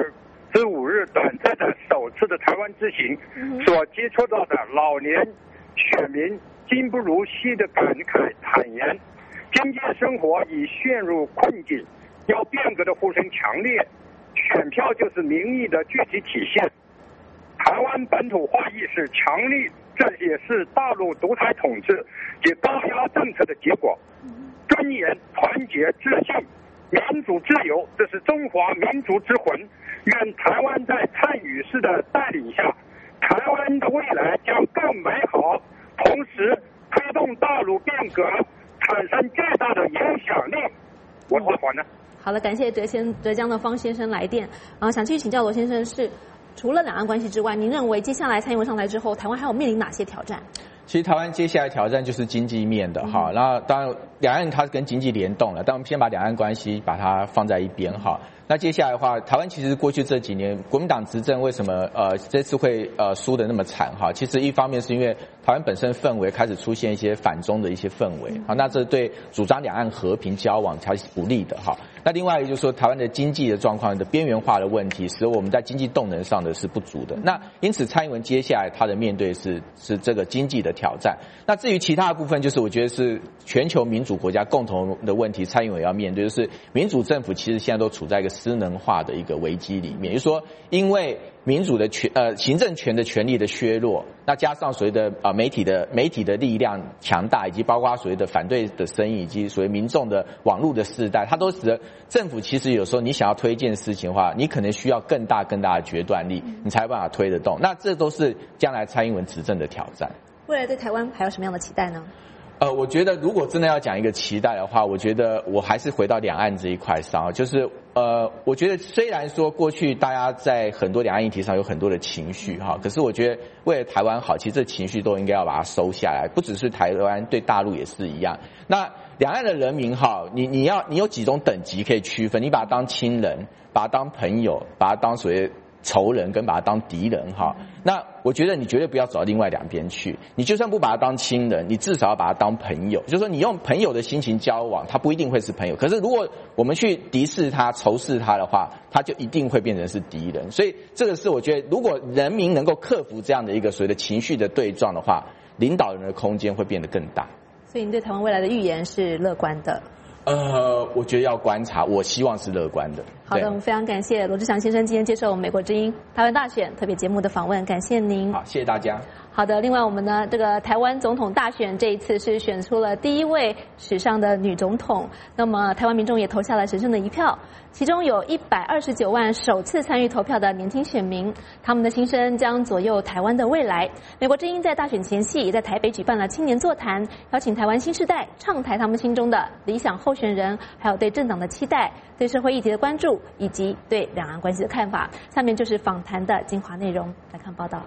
25日短暂的首次的台湾之行所接触到的老年选民今不如昔的感慨坦言，经济生活已陷入困境，要变革的呼声强烈，选票就是民意的具体体现。台湾本土化意识强力，这也是大陆独裁统治及高压政策的结果。尊严、团结、自信、民主自由，这是中华民族之魂。愿台湾在蔡宇士的带领下，台湾的未来将更美好，同时推动大陆变革，产生巨大的影响力。我是黄呢。 好了，感谢浙江的方先生来电。想继续请教罗先生，是除了两岸关系之外，您认为接下来蔡英文上台之后，台湾还有面临哪些挑战？ 其实台湾接下来挑战就是经济面的哈，然后当然两岸它是跟经济联动了，但我们先把两岸关系把它放在一边哈。那接下来的话，台湾其实过去这几年国民党执政为什么这次会输得那么惨哈？其实一方面是因为台湾本身氛围开始出现一些反中的一些氛围，好，那这对主张两岸和平交往才是不利的哈。那另外一个就是说台湾的经济的状况的边缘化的问题，使得我们在经济动能上的是不足的。那因此蔡英文接下来他的面对是这个经济的挑战。那至于其他的部分，就是我觉得是全球民主国家共同的问题，蔡英文要面对，就是民主政府其实现在都处在一个失能化的一个危机里面，也就是说，因为民主的行政权的权力的削弱，那加上所谓的媒体的力量强大，以及包括所谓的反对的声音，以及所谓民众的网络的世代，它都使得政府其实有时候你想要推荐事情的话，你可能需要更大的决断力，你才有办法推得动。那这都是将来蔡英文执政的挑战。 未来对台湾还有什么样的期待呢？ 我觉得如果真的要讲一个期待的话，我觉得我还是回到两岸这一块上，就是我觉得虽然说过去大家在很多两岸议题上有很多的情绪哈，可是我觉得为了台湾好，其实这情绪都应该要把它收下来，不只是台湾，对大陆也是一样。那两岸的人民哈，你有几种等级可以区分？你把它当亲人，把它当朋友，把它当所谓仇人跟把他当敌人哈，那我觉得你绝对不要走到另外两边去。你就算不把他当亲人，你至少要把他当朋友。就是说，你用朋友的心情交往，他不一定会是朋友。可是如果我们去敌视他、仇视他的话，他就一定会变成是敌人。所以这个是我觉得，如果人民能够克服这样的一个所谓的情绪的对撞的话，领导人的空间会变得更大。 所以你对台湾未来的预言是乐观的？ 我觉得要观察，我希望是乐观的。 好的，我们非常感谢罗志祥先生今天接受我们美国之音台湾大选特别节目的访问，感谢您。 好，谢谢大家。 好的，另外我们呢，这个台湾总统大选这一次是选出了第一位史上的女总统，那么台湾民众也投下了神圣的一票，其中有129万首次参与投票的年轻选民，他们的心声将左右台湾的未来。美国之音在大选前夕也在台北举办了青年座谈，邀请台湾新世代畅谈他们心中的理想候选人，还有对政党的期待，对社会议题的关注，以及对两岸关系的看法。下面就是访谈的精华内容，来看报道。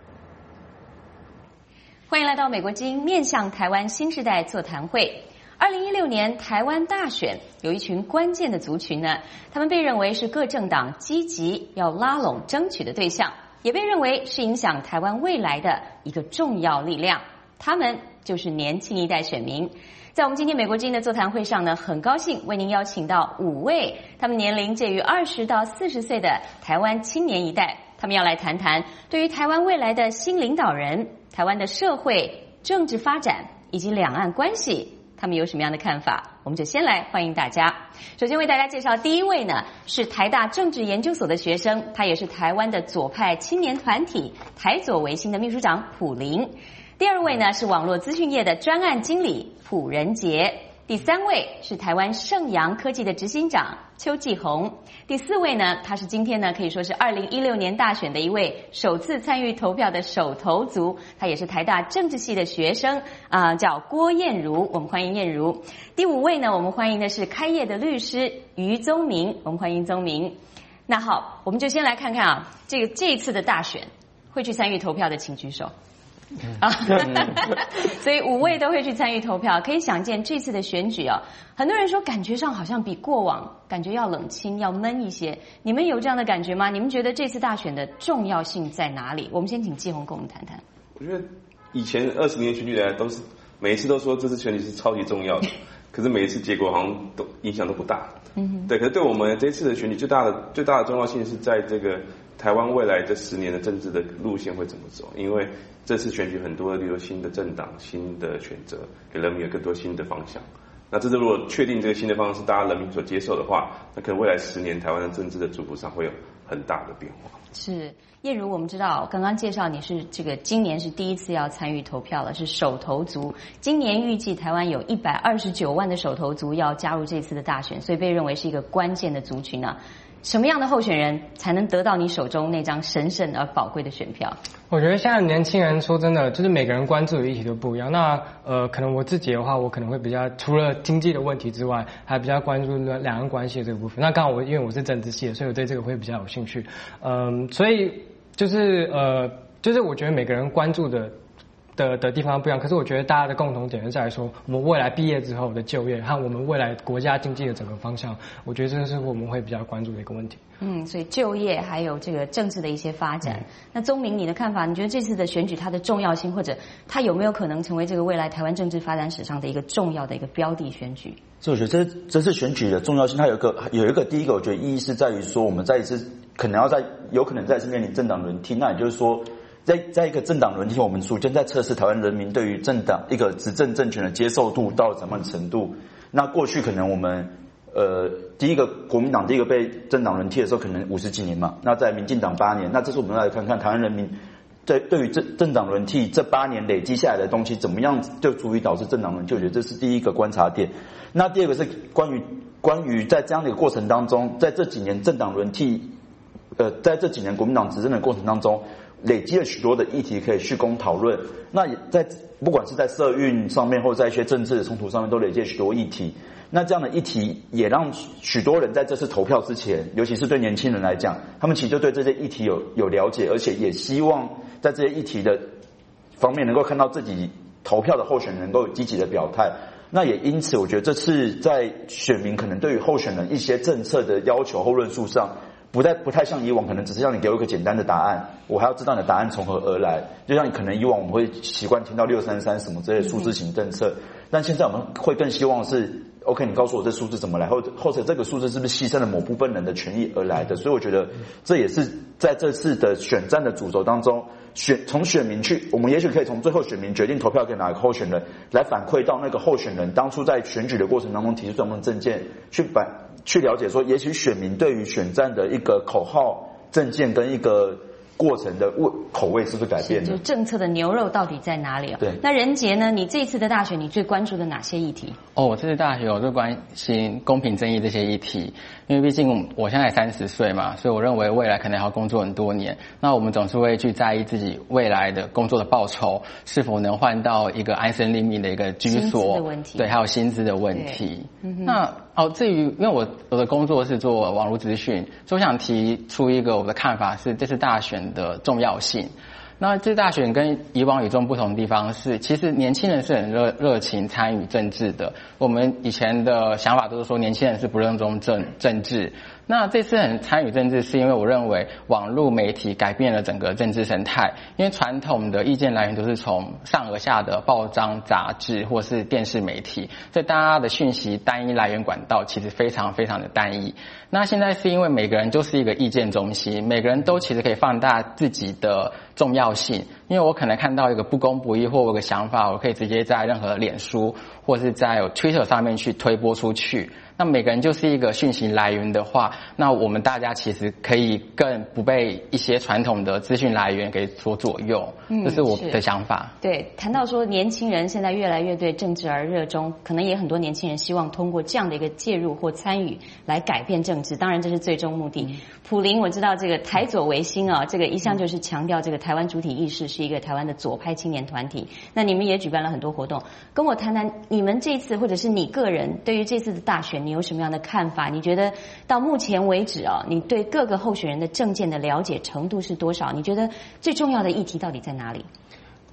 欢迎来到美国之音面向台湾新世代座谈会。2016年台湾大选有一群关键的族群呢，他们被认为是各政党积极要拉拢争取的对象，也被认为是影响台湾未来的一个重要力量，他们就是年轻一代选民。在我们今天美国之音的座谈会上呢，很高兴为您邀请到5位他们年龄介于20到40岁的台湾青年一代，他们要来谈谈对于台湾未来的新领导人、台湾的社会政治发展以及两岸关系，他们有什么样的看法？我们就先来欢迎大家。首先为大家介绍第一位呢，是台大政治研究所的学生，他也是台湾的左派青年团体台左维新的秘书长卜林。第二位呢，是网络资讯业的专案经理卜仁杰。第三位是台湾盛阳科技的执行长邱继红。第四位呢，他是今天呢可以说是2016年大选的一位首次参与投票的首投族，他也是台大政治系的学生叫郭燕如，我们欢迎燕如。第5位呢，我们欢迎的是开业的律师于宗明，我们欢迎宗明。那好，我们就先来看看这一次的大选会去参与投票的请举手。 啊，所以5位都会去参与投票。可以想见这次的选举啊，很多人说感觉上好像比过往感觉要冷清、要闷一些。你们有这样的感觉吗？你们觉得这次大选的重要性在哪里？我们先请季宏跟我们谈谈。 我觉得以前20年选举来都是每一次都说这次选举是超级重要的，可是每一次结果好像都影响都不大。对，可是对我们这次的选举最大的重要性是在这个台湾未来这10年的政治的路线会怎么走，因为这次选举很多例如新的政党、新的选择，给人民有更多新的方向。那这次如果确定这个新的方向是大家人民所接受的话，那可能未来10年台湾的政治的主谱上会有很大的变化。 是叶如，我们知道刚刚介绍你是今年是第一次要参与投票了，是首投族。今年预计台湾有129万的首投族要加入这次的大选，所以被认为是一个关键的族群呢。什么样的候选人才能得到你手中那张神圣而宝贵的选票？ 我觉得现在年轻人说真的，就是每个人关注的议题都不一样。那可能我自己的话，我可能会比较除了经济的问题之外，还比较关注两岸关系的这个部分。那刚好因为我是政治系的，所以我对这个会比较有兴趣。所以就是我觉得每个人关注的地方不一样，可是我觉得大家的共同点是在于说，我们未来毕业之后的就业和我们未来国家经济的整个方向，我觉得这是我们会比较关注的一个问题。 所以就业还有这个政治的一些发展。那宗明，你的看法？你觉得这次的选举它的重要性，或者它有没有可能成为这个未来台湾政治发展史上的一个重要的一个标的选举？ 所以我觉得这次选举的重要性，它有一个第一个，我觉得意义是在于说，我们再一次有可能再一次面临政党轮替，那也就是说。在一个政党轮替，我们逐渐在测试台湾人民对于政党一个执政政权的接受度到什么样的程度。那过去可能我们国民党第一个被政党轮替的时候，可能50几年嘛。那在民进党8年，那这次我们来看看台湾人民对于政党轮替这8年累积下来的东西，怎么样就足以导致政党轮替？我觉得这是第一个观察点。那第二个是关于在这样的一个过程当中，在这几年政党轮替，在这几年国民党执政的过程当中。累积了许多的议题可以去供讨论，那也不管是在社运上面，或者在一些政治的冲突上面，都累积了许多议题。那这样的议题也让许多人在这次投票之前，尤其是对年轻人来讲，他们其实就对这些议题有了解，而且也希望在这些议题的方面能够看到自己投票的候选人能够积极的表态。那也因此，我觉得这次在选民可能对于候选人一些政策的要求或论述上。不太像以往，可能只是让你给我一个简单的答案，我还要知道你的答案从何而来。就像你可能以往我们会习惯听到633什么之类的数字型政策，但现在我们会更希望是 OK， 你告诉我这数字怎么来，或者这个数字是不是牺牲了某部分人的权益而来的？所以我觉得这也是在这次的选战的主轴当中，从选民我们也许可以从最后选民决定投票给哪个候选人，来反馈到那个候选人当初在选举的过程当中提出什么政见，去了解说，也许选民对于选战的一个口号、政见跟一个过程的口味是不是改变的？ 就是政策的牛肉到底在哪里？ 对。 那任杰呢？你这次的大选，你最关注的哪些议题？ 我这次大选我最关心公平正义这些议题，因为毕竟我现在30岁嘛，所以我认为未来可能还要工作很多年。那我们总是会去在意自己未来的工作的报酬是否能换到一个安身立命的一个居所，对，还有薪资的问题。那至于因为我的工作是做网络资讯，所以我想提出一个我的看法是，这次大选的重要性。那这次大选跟以往与众不同的地方是，其实年轻人是很热情参与政治的。我们以前的想法都是说年轻人是不认同政治。那这次很参与政治，是因为我认为网络媒体改变了整个政治生态。因为传统的意见来源都是从上而下的报章、杂志或是电视媒体，所以大家的讯息单一来源管道其实非常非常的单一。那现在是因为每个人就是一个意见中心，每个人都其实可以放大自己的重要性。因为我可能看到一个不公不义或我有个想法，我可以直接在任何脸书或是在Twitter 上面去推播出去。那每个人就是一个讯息来源的话，那我们大家其实可以更不被一些传统的资讯来源给所左右。这是我的想法。 对，谈到说年轻人现在越来越对政治而热衷，可能也很多年轻人希望通过这样的一个介入或参与来改变政治，当然这是最终目的。普林，我知道这个台左维新啊，这个一向就是强调这个台湾主体意识，是一个台湾的左派青年团体。那你们也举办了很多活动，跟我谈谈你们这次或者是你个人对于这次的大选，你有什么样的看法？你觉得到目前为止啊，你对各个候选人的政见的了解程度是多少？你觉得最重要的议题到底在哪里？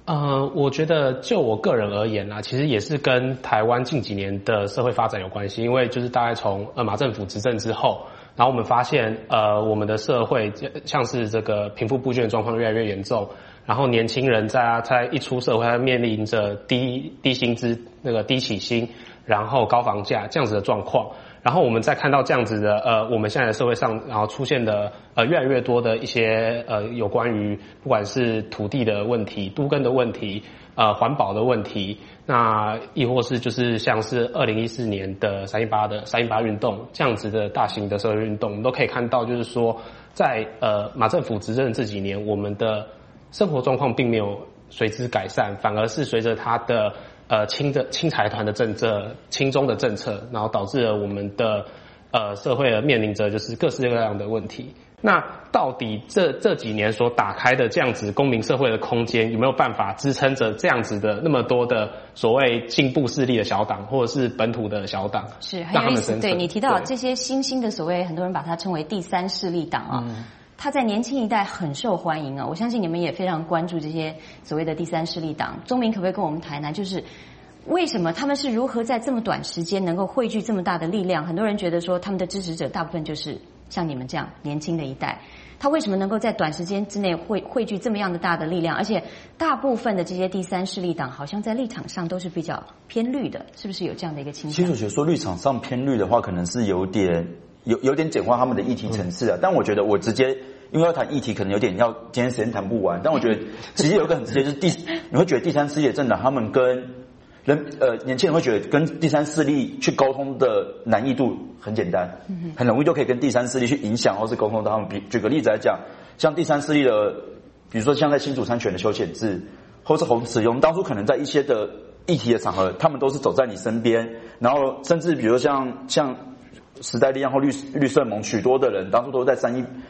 我觉得就我个人而言其实也是跟台湾近几年的社会发展有关系，因为就是大概从马政府执政之后，然后我们发现我们的社会像是这个贫富不均的状况越来越严重，然后年轻人在一出社会，他面临着低薪资、那个低起薪，然后高房价这样子的状况。然后我们再看到这样子的我们现在的社会上，然后出现的越来越多的一些有关于不管是土地的问题、都更的问题、环保的问题，那亦或是就是像是2014年的318运动这样子的大型的社会运动，我们都可以看到，就是说在马政府执政这几年，我们的生活状况并没有随之改善，反而是随着他的亲财团的政策、亲中的政策，然后导致了我们的社会面临着就是各式各样的问题。那到底这几年所打开的这样子公民社会的空间，有没有办法支撑着这样子的那么多的所谓进步势力的小党，或者是本土的小党？ 是很有意思。对你提到这些新兴的所谓，很多人把它称为第三势力党它在年轻一代很受欢迎我相信你们也非常关注这些所谓的第三势力党。钟明可不可以跟我们谈谈，就是为什么他们是如何在这么短时间能够汇聚这么大的力量？很多人觉得说他们的支持者大部分就是像你们这样年轻的一代，他为什么能够在短时间之内汇聚这么样的大的力量？而且大部分的这些第三势力党好像在立场上都是比较偏绿的，是不是有这样的一个倾向？ 其实我觉得说立场上偏绿的话，可能是有点简化他们的议题层次但我觉得我直接因为要谈议题，可能有点今天时间谈不完。但我觉得其实有一个很直接，就是你会觉得第三势力的政党，他们跟年轻人会觉得跟第三势力去沟通的难易度很简单，很容易就可以跟第三势力去影响或是沟通到他们。举个例子来讲，像第三势力的，比如说像在新竹参选的邱显智，或是洪慈庸，当初可能在一些的议题的场合，他们都是走在你身边，然后甚至比如像时代力量或绿色盟，许多的人当初都在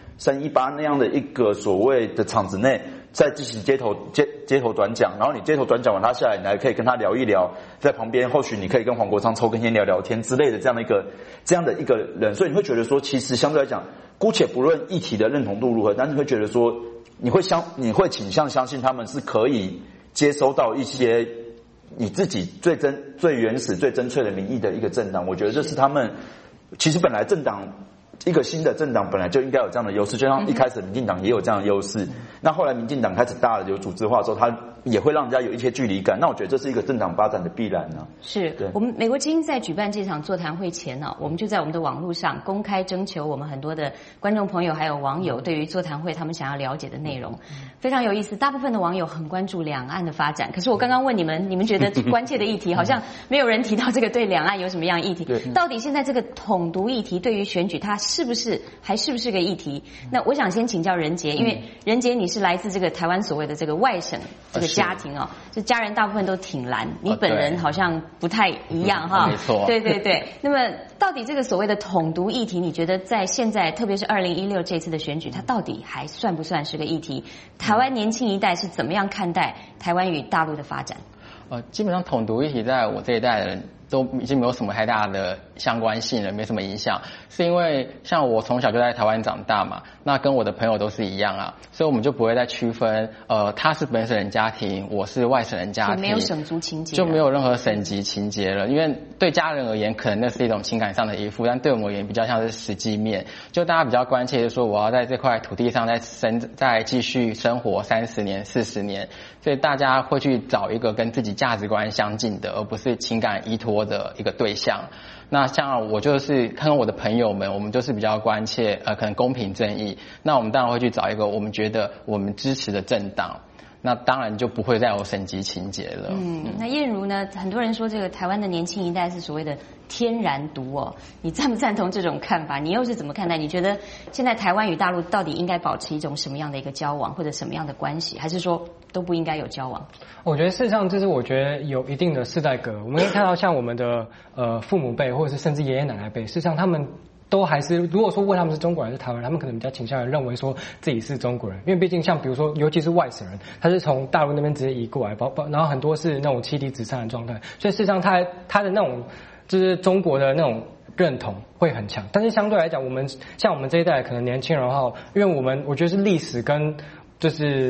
318那样的一个所谓的场子内，在进行街头短讲，然后你街头短讲完他下来，你还可以跟他聊一聊，在旁边或许你可以跟黄国昌抽根烟聊聊天之类的这样的一个人，所以你会觉得说，其实相对来讲，姑且不论议题的认同度如何，但是你会觉得说，你会倾向相信他们是可以接收到一些你自己最原始、最真粹的民意的一个政党。我觉得这是他们其实本来一个新的政党本来就应该有这样的优势，就像一开始民进党也有这样的优势，那后来民进党开始大了有组织化之后，它也会让人家有一些距离感。那我觉得这是一个政党发展的必然是我们美国之音在举办这场座谈会前我们就在我们的网络上公开征求我们很多的观众朋友还有网友对于座谈会他们想要了解的内容，非常有意思。大部分的网友很关注两岸的发展，可是我刚刚问你们觉得关切的议题，好像没有人提到这个对两岸有什么样的议题。到底现在这个统独议题对于选举它还是不是个议题？那我想先请教任杰，因为任杰你是来自这个台湾所谓的这个外省这个家庭就家人大部分都挺蓝，你本人好像不太一样没错， 对。那么到底这个所谓的统独议题，你觉得在现在特别是2016这次的选举，它到底还算不算是个议题？台湾年轻一代是怎么样看待台湾与大陆的发展？ 基本上统独议题在我这一代的人都已经没有什么太大的相关性了，没什么影响。是因为像我从小就在台湾长大嘛，那跟我的朋友都是一样所以我们就不会再区分他是本省人家庭，我是外省人家庭， 没有省族情节， 就没有任何省级情节了。因为对家人而言可能那是一种情感上的依附，但对我们而言比较像是实际面，就大家比较关切的说我要在这块土地上再继续生活30年40年，所以大家会去找一个跟自己价值观相近的，而不是情感依托的一个对象。那像我就是看我的朋友们，我们就是比较关切可能公平正义，那我们当然会去找一个我们觉得我们支持的政党，那当然就不会再有省级情节了。 那燕如呢？很多人说这个台湾的年轻一代是所谓的天然独你赞不赞同这种看法？你又是怎么看待？你觉得现在台湾与大陆到底应该保持一种什么样的一个交往，或者什么样的关系，还是说都不应该有交往？ 我觉得事实上就是我觉得有一定的世代隔，我们可以看到像我们的父母辈或者是甚至爷爷奶奶辈，事实上他们都还是，如果说问他们是中国人还是台湾人，他们可能比较倾向于认为说自己是中国人，因为毕竟像比如说尤其是外省人，他是从大陆那边直接移过来，然后很多是那种妻离子散的状态，所以事实上他的那种就是中国的那种认同会很强。但是相对来讲，像我们这一代可能年轻人因为我觉得是历史跟就是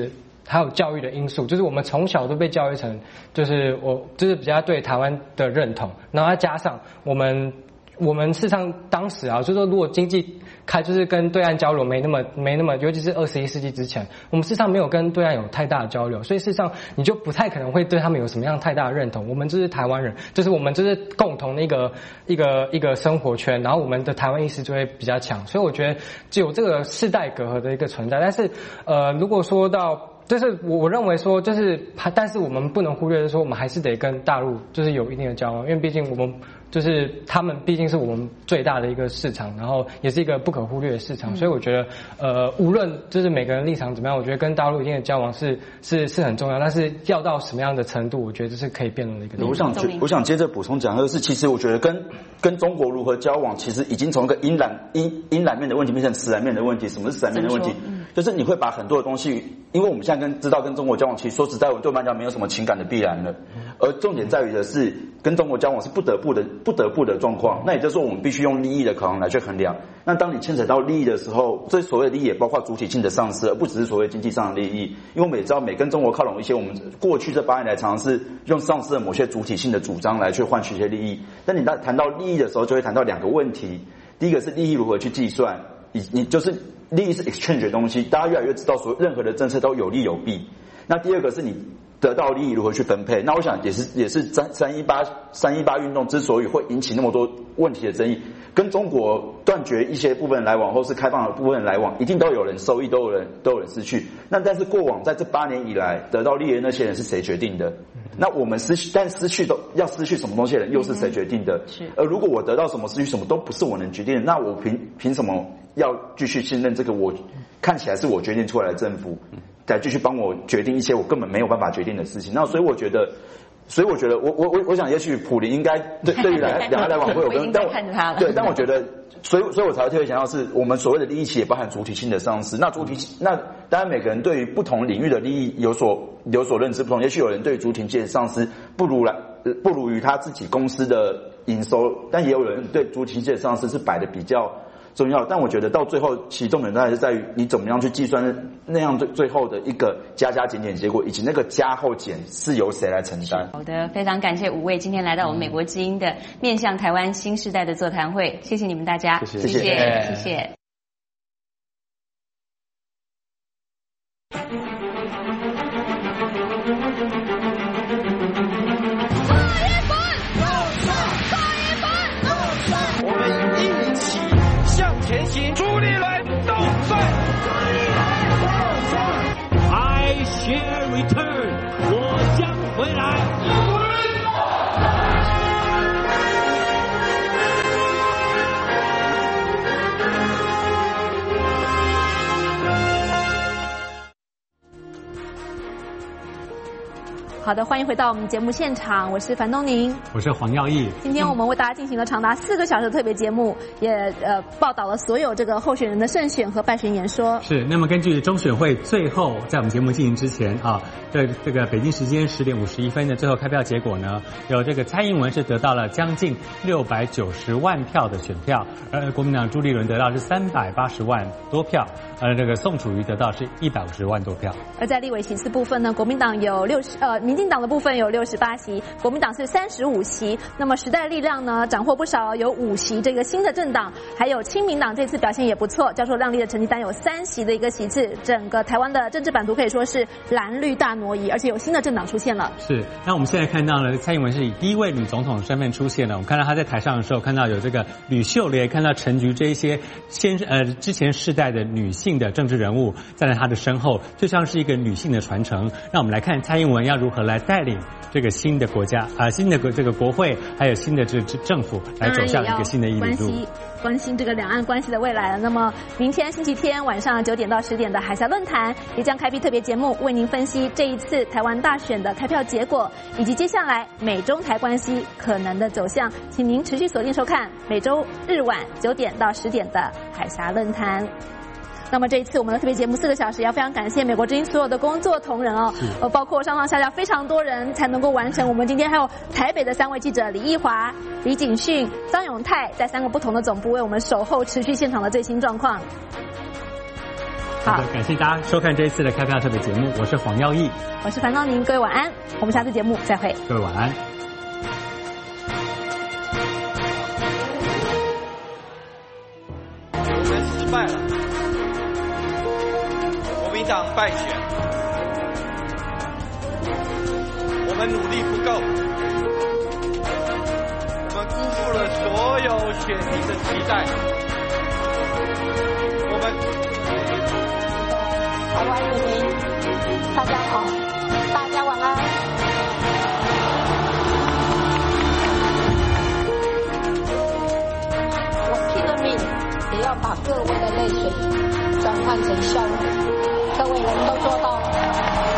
还有教育的因素，就是我们从小都被教育成，就是比较对台湾的认同，然后再加上我们事实上当时啊，就是说如果经济就是跟对岸交流没那么，尤其是21世纪之前，我们事实上没有跟对岸有太大的交流，所以事实上你就不太可能会对他们有什么样太大的认同。我们就是台湾人，就是我们就是共同的一个生活圈，然后我们的台湾意识就会比较强，所以我觉得就有这个世代隔阂的一个存在。但是如果说到就是我认为说但是我们不能忽略的说，我们还是得跟大陆就是有一定的交往，因为毕竟我们就是他们毕竟是我们最大的一个市场，然后也是一个不可忽略的市场，所以我觉得无论就是每个人立场怎么样，我觉得跟大陆一定的交往是很重要，但是要到什么样的程度，我觉得这是可以辩论的一个。 我想接着补充讲，就是其实我觉得跟中国如何交往，其实已经从一个阴蓝面的问题变成实蓝面的问题。什么是实蓝面的问题？就是你会把很多的东西，因为我们现在知道跟中国交往，其实说实在，我对我们来讲没有什么情感的必然了。而重点在于的是，跟中国交往是不得不的状况。那也就是说，我们必须用利益的考量来去衡量。那当你牵扯到利益的时候，这所谓的利益也包括主体性的丧失，而不只是所谓经济上的利益。因为我们也知道，每跟中国靠拢一些，我们过去这8年来常常是用丧失了某些主体性的主张来去换取一些利益。但你谈到利益的时候，就会谈到2个问题。第一个是利益如何去计算，你就是利益是 exchange 的东西，大家越来越知道说任何的政策都有利有弊。那第二个是你得到利益如何去分配。那我想也是318运动之所以会引起那么多问题的争议，跟中国断绝一些部分来往，或是开放的部分来往，一定都有人受益，都有人失去。那但是过往在这8年以来得到利益的那些人是谁决定的？那我们失去什么东西的人又是谁决定的？而如果我得到什么失去什么都不是我能决定的，那我凭什么要继续信任这个我看起来是我决定出来的政府，再继续帮我决定一些我根本没有办法决定的事情？那所以我觉得，我想也许普林应该对于两岸来往会有跟，但我觉得，所以我才会特别强调是我们所谓的利益其实也包含主体性的丧失。那当然每个人对于不同领域的利益有所认知不同，也许有人对于主体性的丧失不如于他自己公司的营收，但也有人对主体性的丧失是摆的比较重要。但我觉得到最后，其实重点还是在于你怎么样去计算那样最后的一个加减结果，以及那个加后减是由谁来承担。 好的，非常感谢5位今天来到我们美国之音的面向台湾新世代的座谈会，谢谢你们大家，谢谢。 我们一起向前行，朱立伦动帅， I shall return， 我将回来。 好的，欢迎回到我们节目现场，我是樊东宁， 我是黄耀义。 今天我们为大家进行了长达4个小时的特别节目，也报道了所有这个候选人的胜选和败选演说。 是，那么根据中选会最后在我们节目进行之前啊，这个北京时间10点51分的最后开票结果呢，有这个蔡英文是得到了将近690万票的选票，而国民党朱立伦得到是380万多票，而这个宋楚瑜得到是150万多票。 而在立委席次部分呢，国民党有民进党的部分有68席，国民党是35席。那么时代力量呢斩获不少，有5席。这个新的政党还有亲民党这次表现也不错，交出亮丽的成绩单，有3席的一个席次。整个台湾的政治版图可以说是蓝绿大挪移，而且有新的政党出现了。 是，那我们现在看到了蔡英文是以第一位女总统身份出现了。我们看到她在台上的时候，看到有这个吕秀莲，看到陈菊这一些之前世代的女性的政治人物站在她的身后，就像是一个女性的传承。让我们来看蔡英文要如何来带领这个新的国家新的这个国会，还有新的这政府来走向一个新的一里路。 关心这个两岸关系的未来了。那么明天星期天晚上9点到10点的海峡论坛也将开辟特别节目，为您分析这一次台湾大选的开票结果，以及接下来美中台关系可能的走向。请您持续锁定收看每周日晚9点到10点的海峡论坛。那么这一次我们的特别节目4个小时，要非常感谢美国之音所有的工作同仁哦，包括上下非常多人才能够完成。我们今天还有台北的3位记者李义华、李景训、张永泰，在3个不同的总部为我们守候持续现场的最新状况。 好的，感谢大家收看这一次的开票特别节目，我是黄耀义， 我是樊高宁，各位晚安，我们下次节目再会， 各位晚安。 我们失败了，国民党败选，我们努力不够，我们辜负了所有选民的期待，我们台湾人民，大家好，大家晚安。我拼了命也要把各位的泪水转换成笑容，各位人都做到了。